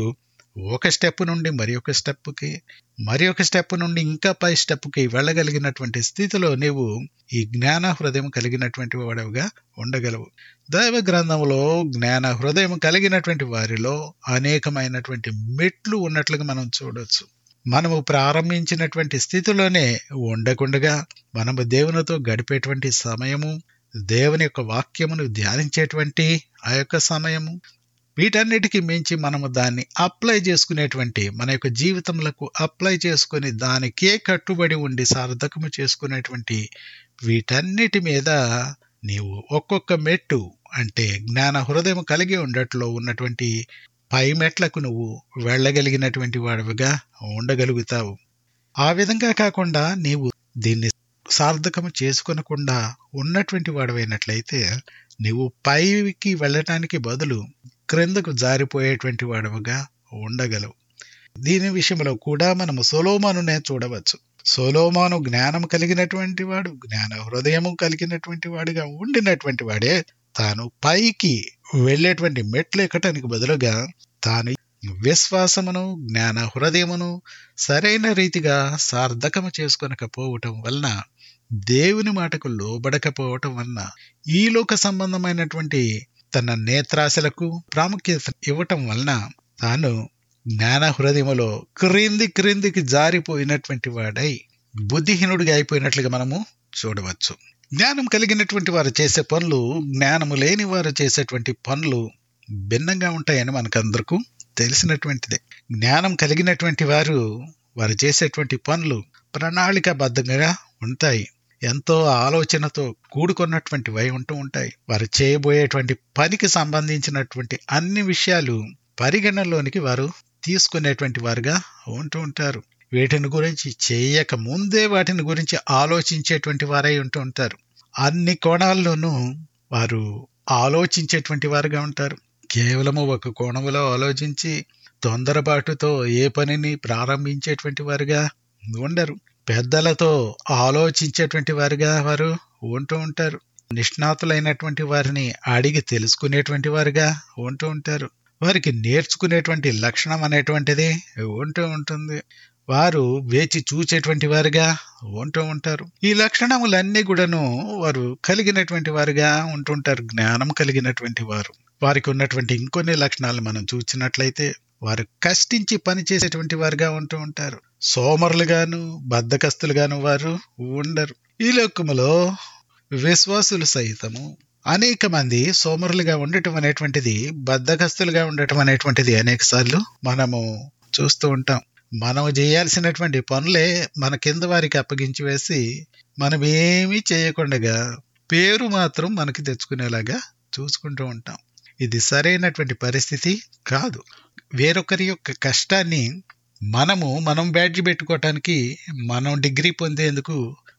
ఒక స్టెప్ నుండి మరి ఒక స్టెప్కి, మరి ఒక స్టెప్ నుండి ఇంకా పై స్టెప్కి వెళ్ళగలిగినటువంటి స్థితిలో నీవు ఈ జ్ఞాన హృదయం కలిగినటువంటి వాడవుగా ఉండగలవు. దైవ గ్రంథంలో జ్ఞాన హృదయం కలిగినటువంటి వారిలో అనేకమైనటువంటి మెట్లు ఉన్నట్లుగా మనం చూడొచ్చు. మనము ప్రారంభించినటువంటి స్థితిలోనే ఉండకుండగా మనము దేవునితో గడిపేటువంటి సమయము, దేవుని యొక్క వాక్యమును ధ్యానించేటువంటి ఆ యొక్క సమయము, వీటన్నిటికీ మించి మనము దాన్ని అప్లై చేసుకునేటువంటి, మన యొక్క జీవితములకు అప్లై చేసుకుని దానికే కట్టుబడి ఉండి సార్థకము చేసుకునేటువంటి వీటన్నిటి మీద నీవు ఒక్కొక్క మెట్టు అంటే జ్ఞాన హృదయం కలిగి ఉండట్లో ఉన్నటువంటి పై మెట్లకు నువ్వు వెళ్ళగలిగినటువంటి వాడివిగా ఉండగలుగుతావు. ఆ విధంగా కాకుండా నీవు దీన్ని సార్థకము చేసుకొనకుండా ఉన్నటువంటి వాడవైనట్లయితే నీవు పైకి వెళ్ళటానికి బదులు క్రిందకు జారిపోయేటువంటి వాడవుగా ఉండగలవు. దీని విషయంలో కూడా మనము సొలొమోనునే చూడవచ్చు. సొలొమోను జ్ఞానం కలిగినటువంటి వాడు, జ్ఞాన హృదయము కలిగినటువంటి వాడుగా ఉండినటువంటి వాడే తాను పైకి వెళ్ళేటువంటి మెట్లు ఎక్కటానికి బదులుగా తాను విశ్వాసమును, జ్ఞాన హృదయమును సరైన రీతిగా సార్థకము చేసుకొనకపోవటం వలన, దేవుని మాటకు లోబడకపోవటం వలన, ఈ లోక సంబంధమైనటువంటి తన నేత్రాశలకు ప్రాముఖ్యత ఇవ్వటం వలన తాను జ్ఞాన హృదయములో క్రింది క్రిందికి జారిపోయినటువంటి వాడై బుద్ధిహీనుడిగా అయిపోయినట్లుగా మనము చూడవచ్చు. జ్ఞానం కలిగినటువంటి వారు చేసే పనులు, జ్ఞానము లేని వారు చేసేటువంటి పనులు భిన్నంగా ఉంటాయని మనకందరకు తెలిసినటువంటిదే. జ్ఞానం కలిగినటువంటి వారు వారు చేసేటువంటి పనులు ప్రణాళికాబద్ధంగా ఉంటాయి. ఎంతో ఆలోచనతో కూడుకున్నటువంటివై ఉంటూ ఉంటాయి. వారు చేయబోయేటువంటి పనికి సంబంధించినటువంటి అన్ని విషయాలు పరిగణనలోనికి వారు తీసుకునేటువంటి వారుగా ఉంటూ ఉంటారు. వీటిని గురించి చేయక ముందే వాటిని గురించి ఆలోచించేటువంటి వారై ఉంటూ ఉంటారు. అన్ని కోణాల్లోనూ వారు ఆలోచించేటువంటి వారుగా ఉంటారు. కేవలము ఒక కోణములో ఆలోచించి తొందరపాటుతో ఏ పనిని ప్రారంభించేటువంటి వారుగా ఉండరు. పెద్దలతో ఆలోచించేటువంటి వారుగా వారు ఉంటూ ఉంటారు. నిష్ణాతులైనటువంటి వారిని అడిగి తెలుసుకునేటువంటి వారుగా ఉంటూ ఉంటారు. వారికి నేర్చుకునేటువంటి లక్షణం అనేటువంటిది ఉంటూ ఉంటుంది. వారు వేచి చూచేటువంటి వారుగా ఉంటూ ఉంటారు. ఈ లక్షణములన్నీ కూడాను వారు కలిగినటువంటి వారుగా ఉంటుంటారు. జ్ఞానం కలిగినటువంటి వారు. వారికి ఉన్నటువంటి ఇంకొన్ని లక్షణాలు మనం చూసినట్లయితే వారు కష్టించి పని చేసేటువంటి వారుగా ఉంటూ ఉంటారు. సోమరులుగాను బద్ధకస్తులుగాను వారు ఉండరు. ఈ లోకములో విశ్వాసులు సైతము అనేక మంది సోమరులుగా ఉండటం అనేటువంటిది, బద్ధకస్తులుగా ఉండటం అనేటువంటిది అనేక సార్లు మనము చూస్తూ ఉంటాం. మనం చేయాల్సినటువంటి పనులే మన కింద వారికి అప్పగించి వేసి మనం ఏమీ చేయకుండా పేరు మాత్రం మనకి తెచ్చుకునేలాగా చూసుకుంటూ ఉంటాం. ఇది సరైనటువంటి పరిస్థితి కాదు. వేరొకరి యొక్క కష్టాన్ని మనము మనం బ్యాడ్జ్ పెట్టుకోవటానికి, మనం డిగ్రీ పొందేందుకు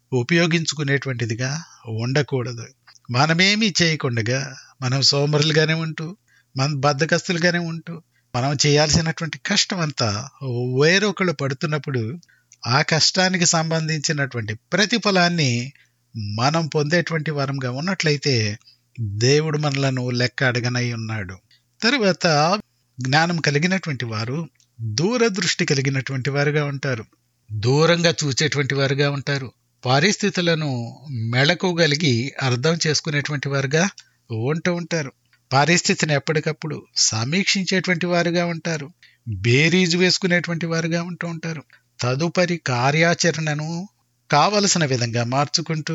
ఉపయోగించుకునేటువంటిదిగా ఉండకూడదు. మనమేమీ చేయకుండా మనం సోమరులుగానే ఉంటూ, మన బద్ధకస్తులుగానే ఉంటూ, మనం చేయాల్సినటువంటి కష్టం అంతా వేరొకళ్ళు పడుతున్నప్పుడు ఆ కష్టానికి సంబంధించినటువంటి ప్రతిఫలాన్ని మనం పొందేటువంటి వారంగా ఉన్నట్లయితే దేవుడు మనలను లెక్క అడగనై ఉన్నాడు. తరువాత జ్ఞానం కలిగినటువంటి వారు దూరదృష్టి కలిగినటువంటి వారుగా ఉంటారు. దూరంగా చూచేటువంటి వారుగా ఉంటారు. పరిస్థితులను మెళకువగలిగి అర్థం చేసుకునేటువంటి వారుగా ఉంటూ ఉంటారు. పరిస్థితిని ఎప్పటికప్పుడు సమీక్షించేటువంటి వారుగా ఉంటారు. బేరీజు వేసుకునేటువంటి వారుగా ఉంటూ ఉంటారు. తదుపరి కార్యాచరణను కావలసిన విధంగా మార్చుకుంటూ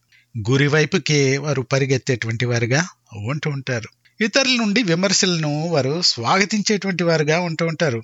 గురివైపుకే వారు పరిగెత్తేటువంటి వారుగా ఉంటూ ఉంటారు. ఇతరుల నుండి విమర్శలను వారు స్వాగతించేటువంటి వారుగా ఉంటూ ఉంటారు.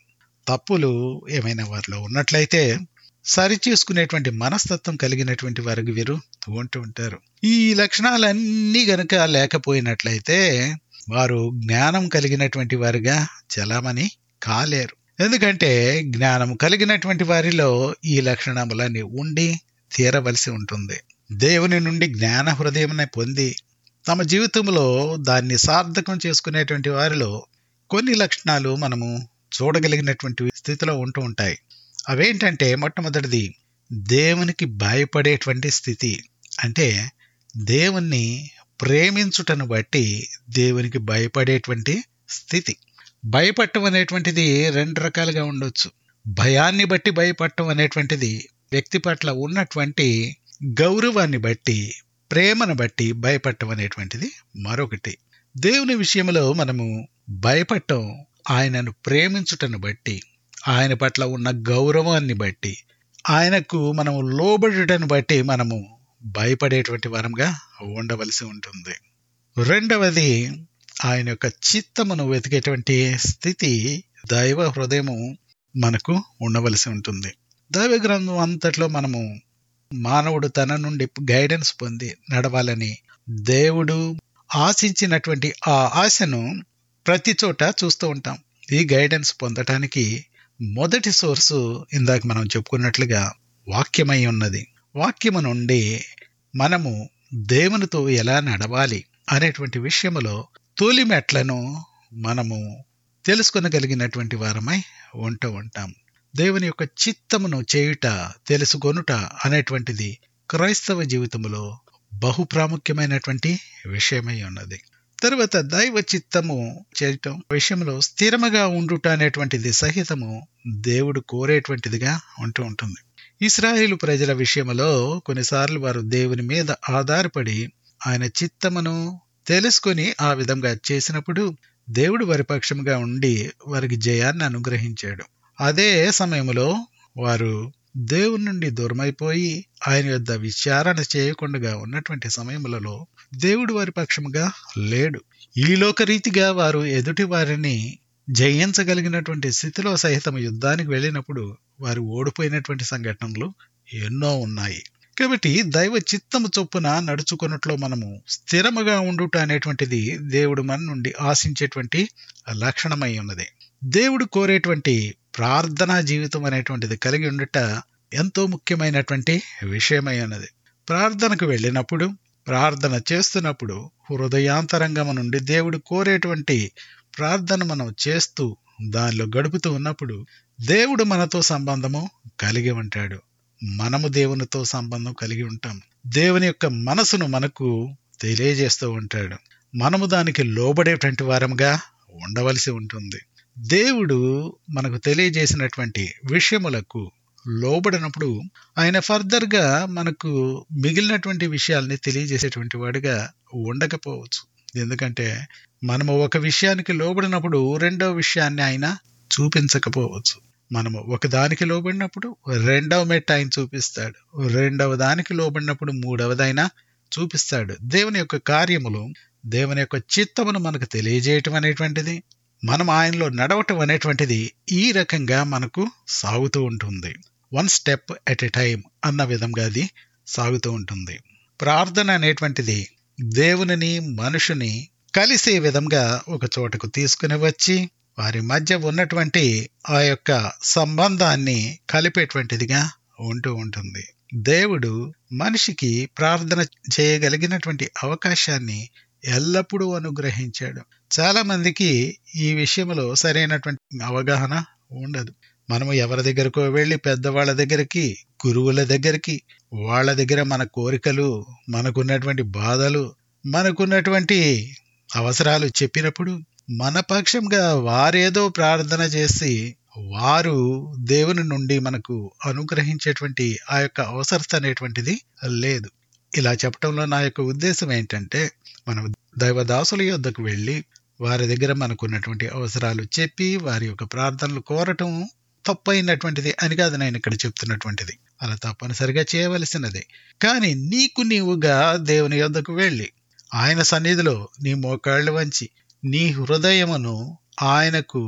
తప్పులు ఏమైనా వారిలో ఉన్నట్లయితే సరి చేసుకునేటువంటి మనస్తత్వం కలిగినటువంటి వారికి వీరు ఉంటూ ఉంటారు. ఈ లక్షణాలన్నీ గనక లేకపోయినట్లయితే వారు జ్ఞానం కలిగినటువంటి వారిగా చలామణి కాలేరు. ఎందుకంటే జ్ఞానం కలిగినటువంటి వారిలో ఈ లక్షణములన్నీ ఉండి తీరవలసి ఉంటుంది. దేవుని నుండి జ్ఞాన హృదయమును పొంది తమ జీవితంలో దాన్ని సార్థకం చేసుకునేటువంటి వారిలో కొన్ని లక్షణాలు మనము చూడగలిగినటువంటి స్థితిలో ఉంటూ ఉంటాయి. అవేంటంటే, మొట్టమొదటిది దేవునికి భయపడేటువంటి స్థితి. అంటే దేవుణ్ణి ప్రేమించుటను బట్టి దేవునికి భయపడేటువంటి స్థితి. భయపడటం అనేటువంటిది రెండు రకాలుగా ఉండొచ్చు. భయాన్ని బట్టి భయపడటం అనేటువంటిది వ్యక్తి పట్ల ఉన్నటువంటి గౌరవాన్ని బట్టి, ప్రేమను బట్టి భయపడటం అనేటువంటిది మరొకటి. దేవుని విషయంలో మనము భయపడటం ఆయనను ప్రేమించుటను బట్టి, ఆయన పట్ల ఉన్న గౌరవాన్ని బట్టి, ఆయనకు మనము లోబడుటను బట్టి మనము భయపడేటువంటి వారంగా ఉండవలసి ఉంటుంది. రెండవది ఆయన యొక్క చిత్తమును వెతికేటువంటి స్థితి, దైవ హృదయము మనకు ఉండవలసి ఉంటుంది. దైవ గ్రంథం అంతట్లో మనము మానవుడు తన నుండి గైడెన్స్ పొంది నడవాలని దేవుడు ఆశించినటువంటి ఆ ఆశను ప్రతి చోట చూస్తూ ఉంటాం. ఈ గైడెన్స్ పొందటానికి మొదటి సోర్సు ఇందాక మనం చెప్పుకున్నట్లుగా వాక్యమై ఉన్నది. వాక్యము నుండి మనము దేవునితో ఎలా నడవాలి అనేటువంటి విషయములో తొలి మెట్లను మనము తెలుసుకొనగలిగినటువంటి వారమై ఉంటూ ఉంటాం. దేవుని యొక్క చిత్తమును చేయుట, తెలుసుకొనుట అనేటువంటిది క్రైస్తవ జీవితంలో బహు ప్రాముఖ్యమైనటువంటి విషయమై ఉన్నది. తరువాత దైవ చిత్తము చేయటం విషయంలో స్థిరముగా ఉండుట అనేటువంటిది సహితము దేవుడు కోరేటువంటిదిగా ఉంటూ ఉంటుంది. ఇశ్రాయేలు ప్రజల విషయంలో కొన్నిసార్లు వారు దేవుని మీద ఆధారపడి ఆయన చిత్తమును తెలుసుకొని ఆ విధంగా చేసినప్పుడు దేవుడు వారి పక్షముగా ఉండి వారికి జయాన్ని అనుగ్రహించాడు. అదే సమయంలో వారు దేవుని నుండి దూరమైపోయి ఆయన యొద్ద విచారణ చేయకుండా ఉన్నటువంటి సమయములలో దేవుడు వారి పక్షముగా లేడు. ఈ లోకరీతిగా వారు ఎదుటి వారిని జయించగలిగినటువంటి స్థితిలో సహితం యుద్ధానికి వెళ్ళినప్పుడు వారు ఓడిపోయినటువంటి సంఘటనలు ఎన్నో ఉన్నాయి. కాబట్టి దైవ చిత్తము చొప్పున నడుచుకున్నట్లో మనము స్థిరముగా ఉండుట అనేటువంటిది దేవుడు మన నుండి ఆశించేటువంటి లక్షణమై ఉన్నది. దేవుడు కోరేటువంటి ప్రార్థనా జీవితం అనేటువంటిది కలిగి ఉండుట ఎంతో ముఖ్యమైనటువంటి విషయమై ఉన్నది. ప్రార్థనకు వెళ్ళినప్పుడు, ప్రార్థన చేస్తున్నప్పుడు హృదయాంతరంగము నుండి దేవుడు కోరేటువంటి ప్రార్థన మనం చేస్తూ దానిలో గడుపుతూ ఉన్నప్పుడు దేవుడు మనతో సంబంధము కలిగి ఉంటాడు. మనము దేవునితో సంబంధం కలిగి ఉంటాం. దేవుని యొక్క మనసును మనకు తెలియజేస్తూ ఉంటాడు. మనము దానికి లోబడేటువంటి వారముగా ఉండవలసి ఉంటుంది. దేవుడు మనకు తెలియజేసినటువంటి విషయములకు లోబడినప్పుడు ఆయన ఫర్దర్ గా మనకు మిగిలినటువంటి విషయాల్ని తెలియజేసేటువంటి వాడిగా ఉండకపోవచ్చు. ఎందుకంటే మనము ఒక విషయానికి లోబడినప్పుడు రెండవ విషయాన్ని ఆయన చూపించకపోవచ్చు. మనము ఒక దానికి లోబడినప్పుడు రెండవ మెట్ట ఆయన చూపిస్తాడు, రెండవ దానికి లోబడినప్పుడు మూడవదైనా చూపిస్తాడు. దేవుని యొక్క కార్యములు, దేవుని యొక్క చిత్తమును మనకు తెలియజేయటం అనేటువంటిది, మనం ఆయనలో నడవటం అనేటువంటిది ఈ రకంగా మనకు సాగుతూ ఉంటుంది. One step at a time అన్న విధంగా అది సాగుతూ ఉంటుంది. ప్రార్థన అనేటువంటిది దేవునిని మనుషుని కలిసే విధంగా ఒక చోటకు తీసుకుని వచ్చి వారి మధ్య ఉన్నటువంటి ఆ యొక్క సంబంధాన్ని కలిపేటువంటిదిగా ఉంటూ ఉంటుంది. దేవుడు మనిషికి ప్రార్థన చేయగలిగినటువంటి అవకాశాన్ని ఎల్లప్పుడూ అనుగ్రహించాడు. చాలా మందికి ఈ విషయంలో సరైనటువంటి అవగాహన ఉండదు. మనము ఎవరి దగ్గరకో వెళ్ళి పెద్దవాళ్ళ దగ్గరికి, గురువుల దగ్గరికి, వాళ్ళ దగ్గర మన కోరికలు, మనకున్నటువంటి బాధలు, మనకున్నటువంటి అవసరాలు చెప్పినప్పుడు మన పక్షంగా వారేదో ప్రార్థన చేసి వారు దేవుని నుండి మనకు అనుగ్రహించేటువంటి ఆ యొక్క అవసరత అనేటువంటిది లేదు. ఇలా చెప్పడంలో నా యొక్క ఉద్దేశం ఏంటంటే, మనం దైవదాసుల యొద్దకు వెళ్ళి వారి దగ్గర మనకున్నటువంటి అవసరాలు చెప్పి వారి యొక్క ప్రార్థనలు కోరటం తప్పైనటువంటిది అని కాదు నేను ఇక్కడ చెప్తున్నటువంటిది. అలా తప్పనిసరిగా చేయవలసినదే. కానీ నీకు నీవుగా దేవుని యొద్దకు వెళ్ళి ఆయన సన్నిధిలో నీ మోకాళ్ళు వంచి నీ హృదయమును ఆయనకు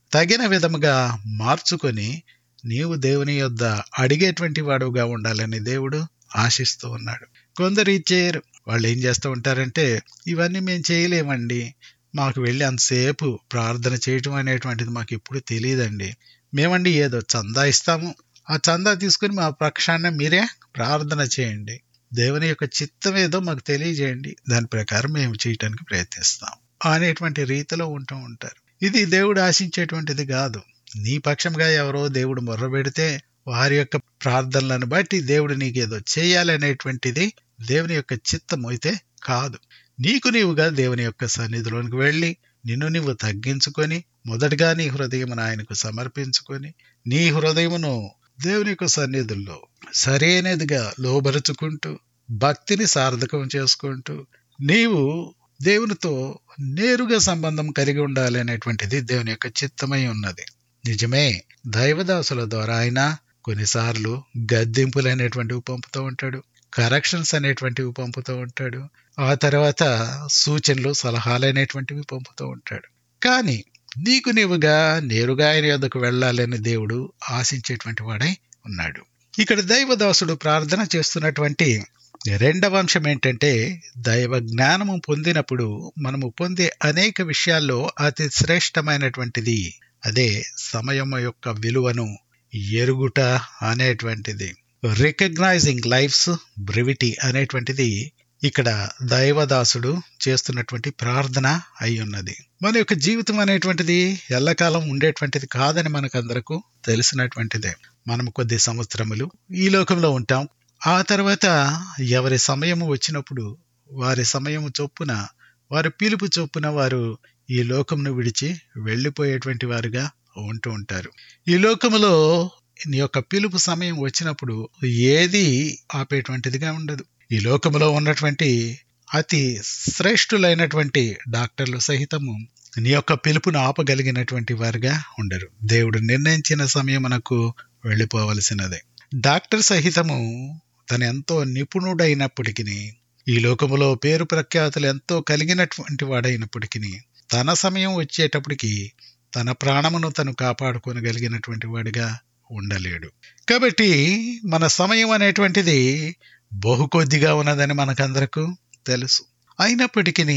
తగిన విధముగా మార్చుకొని నీవు దేవుని యొద్ద అడిగేటువంటి వాడుగా ఉండాలని దేవుడు ఆశిస్తూ ఉన్నాడు. కొందరు ఇది చేయరు. వాళ్ళు ఏం చేస్తూ ఉంటారంటే, ఇవన్నీ మేము చేయలేమండి, మాకు వెళ్ళి అంతసేపు ప్రార్థన చేయటం అనేటువంటిది మాకు ఎప్పుడు తెలియదండి, మేమండి ఏదో చందా ఇస్తాము, ఆ చందా తీసుకుని మా పక్షాన మీరే ప్రార్థన చేయండి, దేవుని యొక్క చిత్తం ఏదో మాకు తెలియజేయండి, దాని ప్రకారం మేము చేయటానికి ప్రయత్నిస్తాం అనేటువంటి రీతిలో ఉంటూ ఉంటారు. ఇది దేవుడు ఆశించేటువంటిది కాదు. నీ పక్షంగా ఎవరో దేవుడు మొర్ర పెడితే వారి యొక్క ప్రార్థనలను బట్టి దేవుడు నీకేదో చేయాలనేటువంటిది దేవుని యొక్క చిత్తం అయితే కాదు. నీకు నీవుగా దేవుని యొక్క సన్నిధిలోనికి వెళ్ళి నిన్ను నీవు తగ్గించుకొని మొదటగా నీ హృదయమును ఆయనకు సమర్పించుకొని నీ హృదయమును దేవుని యొక్క సన్నిధుల్లో సరైనదిగా లోబరుచుకుంటూ భక్తిని సార్థకం చేసుకుంటూ నీవు దేవునితో నేరుగా సంబంధం కలిగి ఉండాలి అనేటువంటిది దేవుని యొక్క చిత్తమై ఉన్నది. నిజమే, దైవదాసుల ద్వారా ఆయన కొన్నిసార్లు గద్దింపులు అనేటువంటివి పంపుతూ ఉంటాడు, కరెక్షన్స్ అనేటువంటివి పంపుతూ ఉంటాడు, ఆ తర్వాత సూచనలు సలహాలు అనేటువంటివి పంపుతూ ఉంటాడు. కానీ నీకు నీవుగా నేరుగా ఆయన యొద్దకు వెళ్ళాలని దేవుడు ఆశించేటువంటి వాడై ఉన్నాడు. ఇక్కడ దైవదాసుడు ప్రార్థన చేస్తున్నటువంటి రెండవ అంశం ఏంటంటే, దైవ జ్ఞానము పొందినప్పుడు మనము పొందే అనేక విషయాల్లో అతి శ్రేష్టమైనటువంటిది అదే సమయం యొక్క విలువను ఎరుగుట అనేటువంటిది. రికగ్నైజింగ్ లైఫ్స్ బ్రివిటీ అనేటువంటిది ఇక్కడ దైవదాసుడు చేస్తున్నటువంటి ప్రార్థన అయి ఉన్నది. మన యొక్క జీవితం అనేటువంటిది ఎల్లకాలం ఉండేటువంటిది కాదని మనకందరకు తెలిసినటువంటిదే. మనం కొద్ది సంవత్సరములు ఈ లోకంలో ఉంటాం. ఆ తర్వాత ఎవరి సమయము వచ్చినప్పుడు వారి సమయము చొప్పున వారి పిలుపు చొప్పున వారు ఈ లోకమును విడిచి వెళ్ళిపోయేటువంటి వారుగా ఉంటూ ఉంటారు. ఈ లోకములో నీ యొక్క పిలుపు సమయం వచ్చినప్పుడు ఏది ఆపేటువంటిదిగా ఉండదు. ఈ లోకములో ఉన్నటువంటి అతి శ్రేష్ఠులైనటువంటి డాక్టర్లు సహితము నీ యొక్క పిలుపును ఆపగలిగినటువంటి వారుగా ఉండరు. దేవుడు నిర్ణయించిన సమయమునకు వెళ్ళిపోవలసినదే. డాక్టర్ సహితము తను ఎంతో నిపుణుడైనప్పటికీ, ఈ లోకములో పేరు ప్రఖ్యాతులు ఎంతో కలిగినటువంటి వాడైనప్పటికీ తన సమయం వచ్చేటప్పటికి తన ప్రాణమును తను కాపాడుకోగలిగినటువంటి వాడిగా ఉండలేడు. కాబట్టి మన సమయం అనేటువంటిది బహు కొద్దిగా ఉన్నదని మనకందరకు తెలుసు. అయినప్పటికీ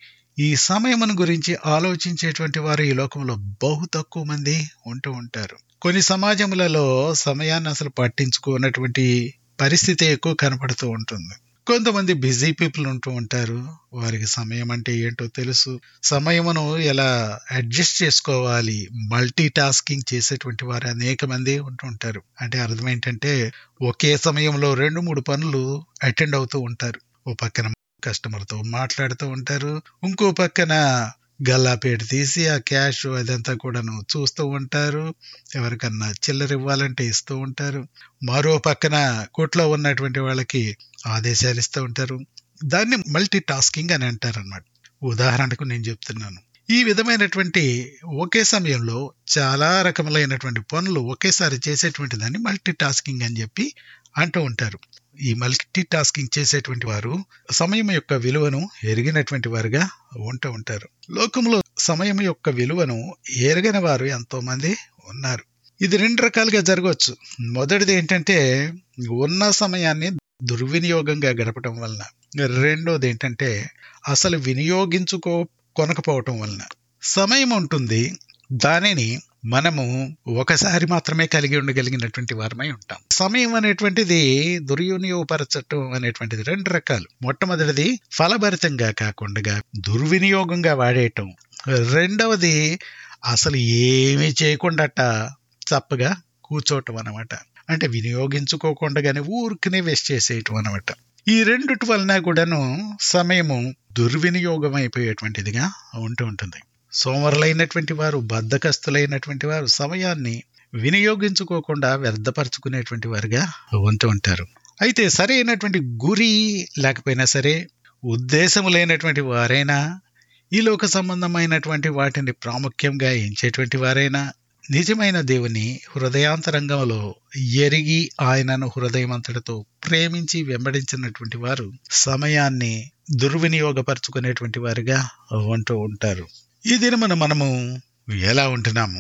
ఈ సమయమును గురించి ఆలోచించేటువంటి వారు ఈ లోకంలో బహు తక్కువ మంది ఉంటూ ఉంటారు. కొన్ని సమాజములలో సమయాన్ని అసలు పట్టించుకున్నటువంటి పరిస్థితి ఎక్కువ కనపడుతూ ఉంటుంది. కొంతమంది బిజీ పీపుల్ ఉంటూ ఉంటారు, వారికి సమయం అంటే ఏంటో తెలుసు, సమయమును ఎలా అడ్జస్ట్ చేసుకోవాలి, మల్టీ టాస్కింగ్ చేసేటువంటి వారు అనేక మంది ఉంటూ ఉంటారు. అంటే అర్థం ఏంటంటే ఒకే సమయంలో రెండు మూడు పనులు అటెండ్ అవుతూ ఉంటారు. ఓ పక్కన కస్టమర్తో మాట్లాడుతూ ఉంటారు, ఇంకో పక్కన గల్లాపేట తీసి ఆ క్యాష్ అదంతా కూడాను చూస్తూ ఉంటారు, ఎవరికన్నా చిల్లర ఇవ్వాలంటే ఇస్తూ ఉంటారు, మరో పక్కన కోట్లో ఉన్నటువంటి వాళ్ళకి ఆదేశాలు ఇస్తూ ఉంటారు. దాన్ని మల్టీ టాస్కింగ్ అని అంటారు అన్నమాట. ఉదాహరణకు నేను చెప్తున్నాను, ఈ విధమైనటువంటి ఒకే సమయంలో చాలా రకములైనటువంటి పనులు ఒకేసారి చేసేటువంటి దాన్ని మల్టీ టాస్కింగ్ అని చెప్పి అంటూ ఉంటారు. ఈ మల్టీ టాస్కింగ్ చేసేటువంటి వారు సమయం యొక్క విలువను ఎరిగినటువంటి వారుగా ఉంటూ ఉంటారు. లోకంలో సమయం యొక్క విలువను ఎరగని వారు ఎంతో మంది ఉన్నారు. ఇది రెండు రకాలుగా జరగవచ్చు. మొదటిది ఏంటంటే ఉన్న సమయాన్ని దుర్వినియోగంగా గడపడం వలన, రెండోది ఏంటంటే అసలు వినియోగించుకో కొనకపోవటం వలన. సమయం ఉంటుంది, దానిని మనము ఒకసారి మాత్రమే కలిగి ఉండగలిగినటువంటి వారమై ఉంటాం. సమయం అనేటువంటిది దుర్వినియోగపరచటం అనేటువంటిది రెండు రకాలు. మొట్టమొదటిది ఫలభరితంగా కాకుండా దుర్వినియోగంగా వాడేయటం, రెండవది అసలు ఏమీ చేయకుండా చప్పగా కూర్చోవటం అన్నమాట. అంటే వినియోగించుకోకుండానే ఊరికనే వేస్ట్ చేసేయటం అన్నమాట. ఈ రెండిటి వలన కూడాను సమయము దుర్వినియోగం అయిపోయేటువంటిదిగా ఉంటూ ఉంటుంది. సోమరులైనటువంటి వారు, బద్ధకస్తులైనటువంటి వారు సమయాన్ని వినియోగించుకోకుండా వ్యర్థపరచుకునేటువంటి వారుగా ఉంటూ ఉంటారు. అయితే సరైనటువంటి గురి లేకపోయినా సరే, ఉద్దేశము లేనటువంటి వారైనా, ఈ లోక సంబంధమైనటువంటి వాటిని ప్రాముఖ్యంగా ఎంచేటువంటి వారైనా, నిజమైన దేవుని హృదయాంతరంగంలో ఎరిగి ఆయనను హృదయమంతటితో ప్రేమించి వెంబడించినటువంటి వారు సమయాన్ని దుర్వినియోగపరచుకునేటువంటి వారుగా ఉంటూ ఉంటారు. ఈ దినమున మనము ఎలా ఉంటున్నాము?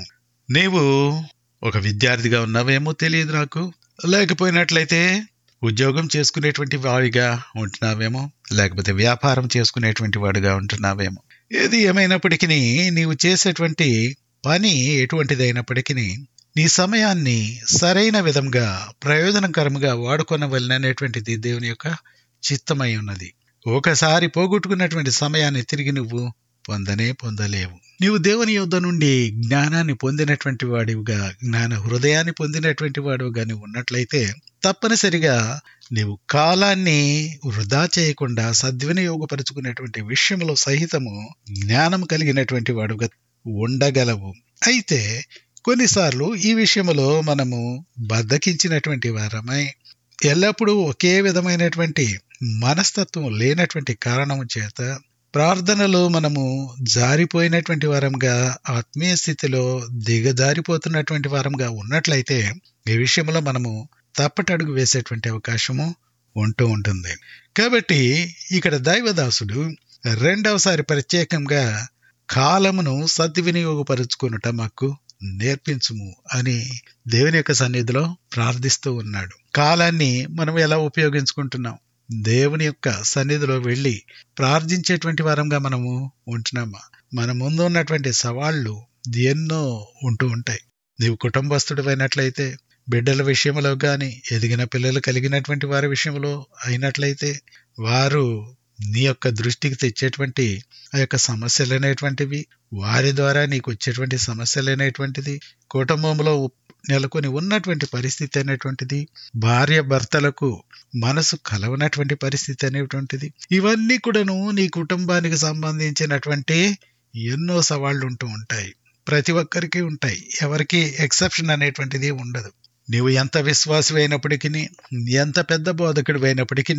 నీవు ఒక విద్యార్థిగా ఉన్నావేమో తెలియదు నాకు, లేకపోయినట్లయితే ఉద్యోగం చేసుకునేటువంటి వాడిగా ఉంటున్నావేమో, లేకపోతే వ్యాపారం చేసుకునేటువంటి వాడిగా ఉంటున్నావేమో. ఏది ఏమైనప్పటికీ నీవు చేసేటువంటి పని ఎటువంటిదైనప్పటికీ నీ సమయాన్ని సరైన విధంగా ప్రయోజనకరంగా వాడుకొనవలననేటువంటిది దేవుని యొక్క చిత్తమై ఉన్నది. ఒకసారి పోగొట్టుకున్నటువంటి సమయాన్ని తిరిగి నువ్వు పొందనే పొందలేవు. నీవు దేవుని యొద్ద నుండి జ్ఞానాన్ని పొందినటువంటి వాడివిగా, జ్ఞాన హృదయాన్ని పొందినటువంటి వాడివిగా నువ్వు ఉన్నట్లయితే తప్పనిసరిగా నీవు కాలాన్ని వృధా చేయకుండా సద్వినియోగపరుచుకునేటువంటి విషయంలో సహితము జ్ఞానం కలిగినటువంటి వాడుగా ఉండగలవు. అయితే కొన్నిసార్లు ఈ విషయంలో మనము బద్దకించినటువంటి వారమై ఎల్లప్పుడూ ఒకే విధమైనటువంటి మనస్తత్వం లేనటువంటి కారణము చేత ప్రార్థనలో మనము జారిపోయినటువంటి వారంగా, ఆత్మీయ స్థితిలో దిగజారిపోతున్నటువంటి వారంగా ఉన్నట్లయితే ఈ విషయంలో మనము తప్పటడుగు వేసేటువంటి అవకాశము ఉంటూ ఉంటుంది. కాబట్టి ఇక్కడ దైవదాసుడు రెండవసారి ప్రత్యేకంగా కాలమును సద్వినియోగపరుచుకునుట మాకు నేర్పించుము అని దేవుని యొక్క సన్నిధిలో ప్రార్థిస్తూ ఉన్నాడు. కాలాన్ని మనం ఎలా ఉపయోగించుకుంటున్నాం? దేవుని యొక్క సన్నిధిలో వెళ్ళి ప్రార్థించేటువంటి వారంగా మనము ఉంటున్నామా? మన ముందు ఉన్నటువంటి సవాళ్లు ఎన్నో ఉంటూ ఉంటాయి. నీవు కుటుంబస్తుడివైనట్లయితే బిడ్డల విషయంలో గాని, ఎదిగిన పిల్లలు కలిగినటువంటి వారి విషయంలో అయినట్లయితే వారు నీ యొక్క దృష్టికి తెచ్చేటువంటి ఆ యొక్క సమస్యలు అనేటువంటివి, వారి ద్వారా నీకు వచ్చేటువంటి సమస్యలు అనేటువంటిది, కుటుంబంలో నెలకొని ఉన్నటువంటి పరిస్థితి అనేటువంటిది, భార్య భర్తలకు మనసు కలవనటువంటి పరిస్థితి అనేటువంటిది, ఇవన్నీ కూడాను నీ కుటుంబానికి సంబంధించినటువంటి ఎన్నో సవాళ్లు ఉంటూ ఉంటాయి. ప్రతి ఒక్కరికి ఉంటాయి. ఎవరికి ఎక్సెప్షన్ అనేటువంటిది ఉండదు. నీవు ఎంత విశ్వాసి అయినప్పటికీ, ఎంత పెద్ద బోధకుడు అయినప్పటికీ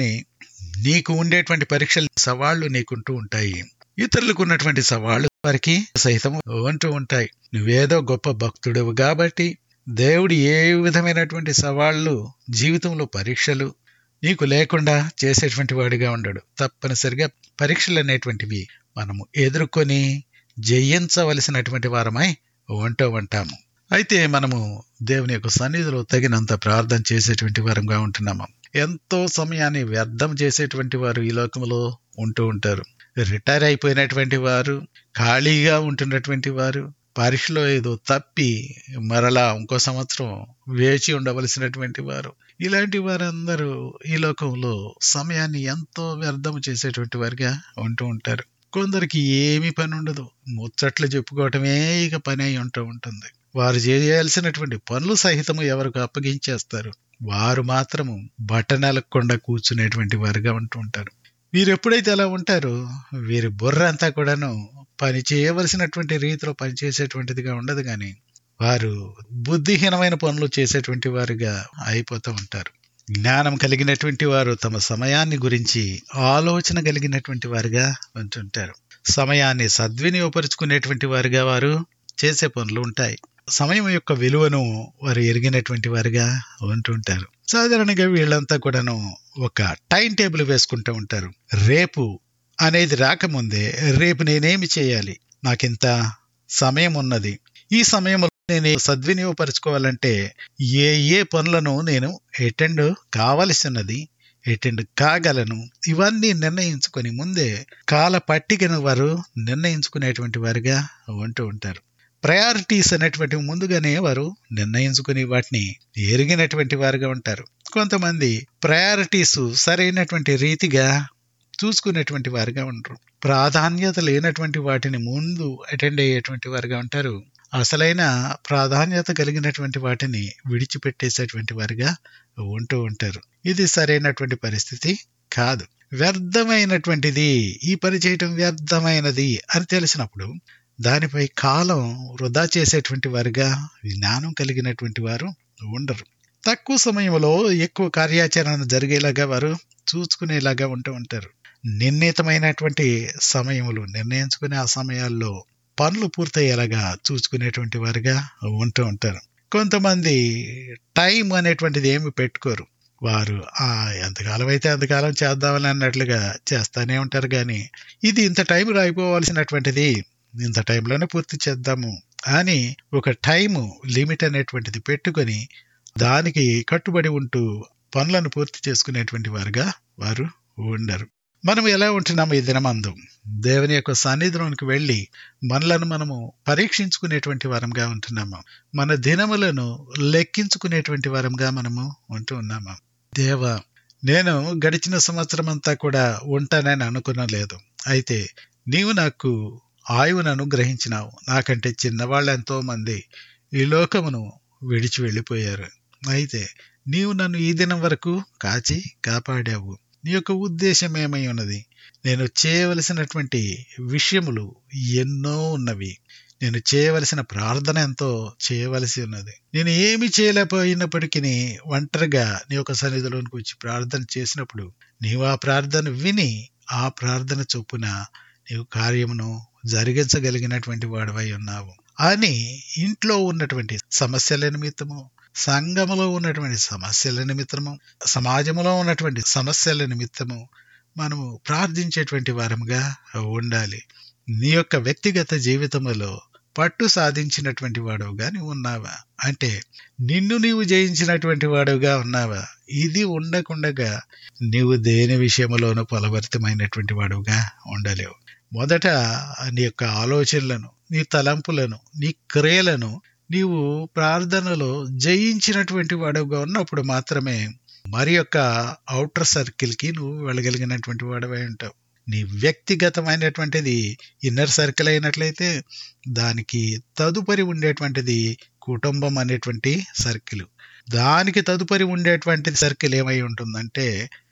నీకు ఉండేటువంటి పరీక్షలు, సవాళ్లు నీకుంటూ ఉంటాయి. ఇతరులకు ఉన్నటువంటి సవాళ్లు వారికి సహితం ఉంటూ ఉంటాయి. నువ్వేదో గొప్ప భక్తుడు కాబట్టి దేవుడు ఏ విధమైనటువంటి సవాళ్లు, జీవితంలో పరీక్షలు నీకు లేకుండా చేసేటువంటి వాడిగా ఉండడు. తప్పనిసరిగా పరీక్షలు అనేటువంటివి మనము ఎదుర్కొని జయించవలసినటువంటి వారమై ఉంటూ ఉంటాము. అయితే మనము దేవుని యొక్క సన్నిధిలో తగినంత ప్రార్థన చేసేటువంటి వారంగా ఉంటున్నాము. ఎంతో సమయాన్ని వ్యర్థం చేసేటువంటి వారు ఈ లోకంలో ఉంటూ ఉంటారు. రిటైర్ అయిపోయినటువంటి వారు, ఖాళీగా ఉంటున్నటువంటి వారు, పరీక్షలో ఏదో తప్పి మరలా ఇంకో సంవత్సరం వేచి ఉండవలసినటువంటి వారు, ఇలాంటి వారందరూ ఈ లోకంలో సమయాన్ని ఎంతో వ్యర్థం చేసేటువంటి వారిగా ఉంటూ ఉంటారు. కొందరికి ఏమీ పని ఉండదు, ముచ్చట్లు చెప్పుకోవటమే ఇక పని అయి ఉంటూ ఉంటుంది. వారు చేయాల్సినటువంటి పనులు సహితము ఎవరికి అప్పగించేస్తారు. వారు మాత్రము బట్టనెలకుండా కూర్చునేటువంటి వారుగా ఉంటూ ఉంటారు. వీరు ఎప్పుడైతే అలా ఉంటారో వీరి బుర్ర అంతా కూడాను పని చేయవలసినటువంటి రీతిలో పనిచేసేటువంటిదిగా ఉండదు, కానీ వారు బుద్ధిహీనమైన పనులు చేసేటువంటి వారుగా అయిపోతూ ఉంటారు. జ్ఞానం కలిగినటువంటి వారు తమ సమయాన్ని గురించి ఆలోచన కలిగినటువంటి వారుగా ఉంటుంటారు. సమయాన్ని సద్వినియోగపరుచుకునేటువంటి వారుగా వారు చేసే పనులు ఉంటాయి. సమయం యొక్క విలువను వారు ఎరిగినటువంటి వారుగా ఉంటుంటారు. సాధారణంగా వీళ్ళంతా కూడాను ఒక టైం టేబుల్ వేసుకుంటూ ఉంటారు. రేపు అనేది రాకముందే రేపు నేనేమి చేయాలి, నాకింత సమయం ఉన్నది, ఈ సమయంలో నేను సద్వినియోగపరచుకోవాలంటే ఏ ఏ పనులను నేను అటెండ్ కావలసినది, అటెండ్ కాగలను, ఇవన్నీ నిర్ణయించుకొని ముందే కాల పట్టికను వారు నిర్ణయించుకునేటువంటి వారుగా ఉంటూ ఉంటారు. ప్రయారిటీస్ అనేటువంటివి ముందుగానే వారు నిర్ణయించుకుని వాటిని ఎరిగినటువంటి వారుగా ఉంటారు. కొంతమంది ప్రయారిటీస్ సరైనటువంటి రీతిగా చూసుకునేటువంటి వారుగా ఉంటారు. ప్రాధాన్యత లేనటువంటి వాటిని ముందు అటెండ్ అయ్యేటువంటి వారుగా ఉంటారు. అసలైన ప్రాధాన్యత కలిగినటువంటి వాటిని విడిచిపెట్టేసేటువంటి వారుగా ఉంటూ ఉంటారు. ఇది సరైనటువంటి పరిస్థితి కాదు. వ్యర్థమైనటువంటిది, ఈ పని చేయటం వ్యర్థమైనది అని తెలిసినప్పుడు దానిపై కాలం వృధా చేసేటువంటి వారుగా జ్ఞానం కలిగినటువంటి వారు ఉండరు. తక్కువ సమయంలో ఎక్కువ కార్యాచరణ జరిగేలాగా వారు చూసుకునేలాగా ఉంటూ ఉంటారు. నిర్ణీతమైనటువంటి సమయములు నిర్ణయించుకునే ఆ సమయాల్లో పనులు పూర్తయ్యేలాగా చూసుకునేటువంటి వారుగా ఉంటూ ఉంటారు. కొంతమంది టైం అనేటువంటిది ఏమి పెట్టుకోరు. వారు ఆ ఎంతకాలం అయితే అంతకాలం చేద్దామని అన్నట్లుగా చేస్తానే ఉంటారు. కానీ ఇది ఇంత టైం అయిపోవాల్సినటువంటిది, ఇంత టైంలోనే పూర్తి చేద్దాము అని ఒక టైము లిమిట్ అనేటువంటిది పెట్టుకొని దానికి కట్టుబడి ఉంటూ పనులను పూర్తి చేసుకునేటువంటి వారుగా వారు ఉండరు. మనం ఎలా ఉంటున్నాము ఈ దినమందు? దేవుని యొక్క సన్నిధిలోనికి వెళ్ళి మనలను మనము పరీక్షించుకునేటువంటి వారంగా ఉంటున్నాము. మన దినములను లెక్కించుకునేటువంటి వారంగా మనము ఉంటూ ఉన్నాము. దేవా, నేను గడిచిన సంవత్సరం అంతా కూడా ఉంటానని అనుకునలేదు. అయితే నీవు నాకు ఆయువును అనుగ్రహించినావు. నాకంటే చిన్నవాళ్ళు ఎంతో మంది ఈ లోకమును విడిచి వెళ్ళిపోయారు. అయితే నీవు నన్ను ఈ దినం వరకు కాచి కాపాడావు. నీ యొక్క ఉద్దేశం ఏమై ఉన్నది? నేను చేయవలసినటువంటి విషయములు ఎన్నో ఉన్నవి. నేను చేయవలసిన ప్రార్థన ఎంతో చేయవలసి ఉన్నది. నేను ఏమి చేయలేకపోయినప్పటికీ ఒంటరిగా నీ యొక్క సన్నిధిలోనికి వచ్చి ప్రార్థన చేసినప్పుడు నీవు ఆ ప్రార్థన విని ఆ ప్రార్థన చొప్పున నీవు కార్యమును జరిగించగలిగినటువంటి వాడివై ఉన్నావు అని ఇంట్లో ఉన్నటువంటి సమస్యల నిమిత్తము, సంఘములో ఉన్నటువంటి సమస్యల నిమిత్తము, సమాజంలో ఉన్నటువంటి సమస్యల నిమిత్తము మనము ప్రార్థించేటువంటి వారముగా ఉండాలి. నీ యొక్క వ్యక్తిగత జీవితంలో పట్టు సాధించినటువంటి వాడుగా నీవు ఉన్నావా? అంటే నిన్ను నీవు జయించినటువంటి వాడుగా ఉన్నావా? ఇది ఉండకుండగా నీవు దేని విషయంలోనూ ఫలభరితమైనటువంటి వాడుగా ఉండలేవు. మొదట నీ యొక్క ఆలోచనలను, నీ తలంపులను, నీ క్రియలను నీవు ప్రార్థనలో జయించినటువంటి వాడుగా ఉన్నప్పుడు మాత్రమే మరి యొక్క ఔటర్ సర్కిల్కి నువ్వు వెళ్ళగలిగినటువంటి వాడవై ఉంటావు. నీ వ్యక్తిగతమైనటువంటిది ఇన్నర్ సర్కిల్ అయినట్లయితే దానికి తదుపరి ఉండేటువంటిది కుటుంబం అనేటువంటి సర్కిల్. దానికి తదుపరి ఉండేటువంటి సర్కిల్ ఏమై ఉంటుందంటే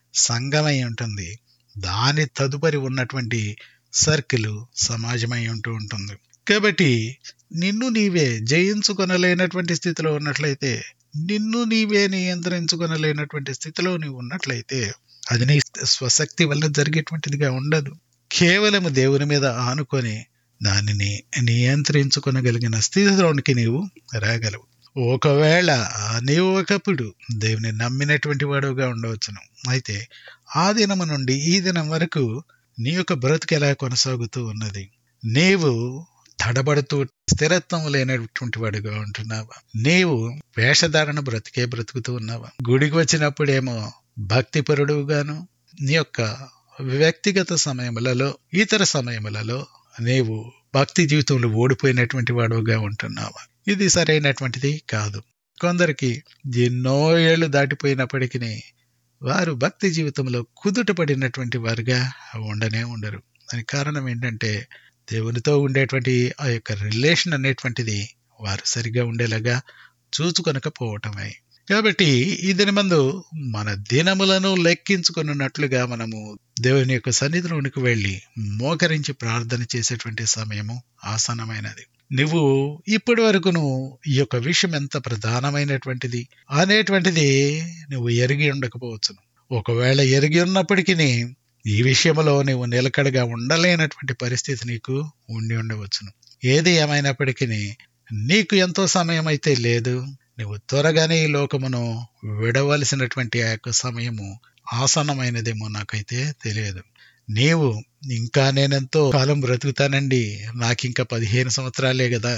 సంఘమై ఉంటుంది. దాని తదుపరి ఉన్నటువంటి సర్కిల్ సమాజమై ఉంటూ ఉంటుంది. కాబట్టి నిన్ను నీవే జయించుకొనలేనటువంటి స్థితిలో ఉన్నట్లయితే, నిన్ను నీవే నియంత్రించుకొనలేనటువంటి స్థితిలో నీవు ఉన్నట్లయితే అది నీ స్వశక్తి వల్ల జరిగేటువంటిదిగా ఉండదు. కేవలము దేవుని మీద ఆనుకొని దానిని నియంత్రించుకొనగలిగిన స్థితిలోనికి నీవు రాగలవు. ఒకవేళ నీవు ఒకప్పుడు దేవుని నమ్మినటువంటి వాడుగా ఉండవచ్చును. అయితే ఆ దినము నుండి ఈ దినం వరకు నీ యొక్క బ్రతుకు ఎలా కొనసాగుతూ ఉన్నది? నీవు తడబడుతూ స్థిరత్వం లేనటువంటి వాడుగా ఉంటున్నావా? నీవు వేషధారణ బ్రతికే బ్రతుకుతూ ఉన్నావా? గుడికి వచ్చినప్పుడేమో భక్తిపరుడుగాను, నీ యొక్క వ్యక్తిగత సమయములలో, ఇతర సమయములలో నీవు భక్తి జీవితంలో ఓడిపోయినటువంటి వాడుగా ఉంటున్నావా? ఇది సరైనటువంటిది కాదు. కొందరికి ఎన్నో ఏళ్లు దాటిపోయినప్పటికీ వారు భక్తి జీవితంలో కుదుట పడినటువంటి వారుగా ఉండనే ఉండరు. దానికి కారణం ఏంటంటే దేవునితో ఉండేటువంటి ఆ యొక్క రిలేషన్ అనేటువంటిది వారు సరిగా ఉండేలాగా చూచుకొనకపోవటమే. కాబట్టి ఈ దినమందు మన దినములను లెక్కించుకున్నట్లుగా మనము దేవుని యొక్క సన్నిధిలోనికి వెళ్ళి మోకరించి ప్రార్థన చేసేటువంటి సమయము ఆసన్నమైనది. నువ్వు ఇప్పటి వరకు నువ్వు ఈ యొక్క విషయం ఎంత ప్రధానమైనటువంటిది అనేటువంటిది నువ్వు ఎరిగి ఉండకపోవచ్చును. ఒకవేళ ఎరిగి ఉన్నప్పటికీ ఈ విషయంలో నువ్వు నిలకడగా ఉండలేనటువంటి పరిస్థితి నీకు ఉండి ఉండవచ్చును. ఏది ఏమైనప్పటికీ నీకు ఎంతో సమయం అయితే లేదు. నువ్వు త్వరగానే ఈ లోకమును విడవలసినటువంటి ఆ యొక్క సమయము ఆసన్నమైనదేమో నాకైతే తెలియదు. నీవు ఇంకా నేనెంతో కాలం బ్రతుకుతానండి, నాకు ఇంకా పదిహేను సంవత్సరాలే కదా,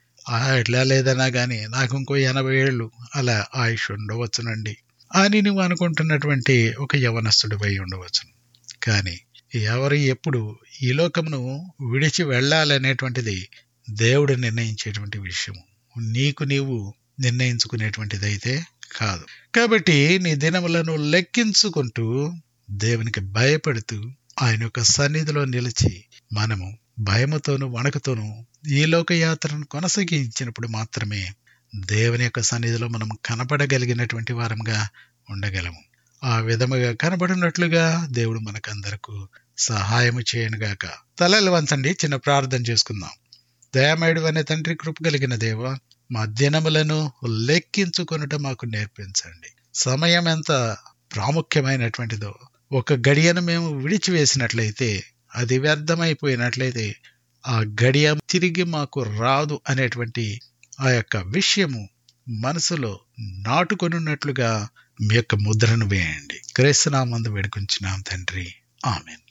ఎట్లా లేదన్నా కానీ నాకు ఇంకో ఎనభై ఏళ్ళు అలా ఆయుష్ ఉండవచ్చునండి అని నువ్వు అనుకుంటున్నటువంటి ఒక యవనస్తుడు అయి ఉండవచ్చును. కానీ ఎవరు ఎప్పుడు ఈ లోకమును విడిచి వెళ్ళాలనేటువంటిది దేవుడు నిర్ణయించేటువంటి విషయము, నీకు నీవు నిర్ణయించుకునేటువంటిది అయితే కాదు. కాబట్టి నీ దినములను లెక్కించుకుంటూ దేవునికి భయపడుతూ ఆయన యొక్క సన్నిధిలో నిలిచి మనము భయముతోనూ వణకుతోనూ ఈ లోకయాత్రను కొనసాగించినప్పుడు మాత్రమే దేవుని యొక్క సన్నిధిలో మనం కనపడగలిగినటువంటి వారంగా ఉండగలము. ఆ విధముగా కనబడినట్లుగా దేవుడు మనకందరకు సహాయము చేయనుగాక. తలలు వంచండి, చిన్న ప్రార్థన చేసుకుందాం. దయామయుడు అనే తండ్రి, కృప కలిగిన దేవ, మా దినములను లెక్కించుకొనుట మాకు నేర్పించండి. సమయం ఎంత ప్రాముఖ్యమైనటువంటిదో, ఒక గడియను మేము విడిచివేసినట్లయితే, అది వ్యర్థమైపోయినట్లయితే ఆ గడియ తిరిగి మాకు రాదు అనేటువంటి ఆ యొక్క విషయము మనసులో నాటుకొనున్నట్లుగా మీ యొక్క ముద్రను వేయండి. క్రీస్తు నామమున వేడుకొంచున్నాం తండ్రి, ఆమేన్.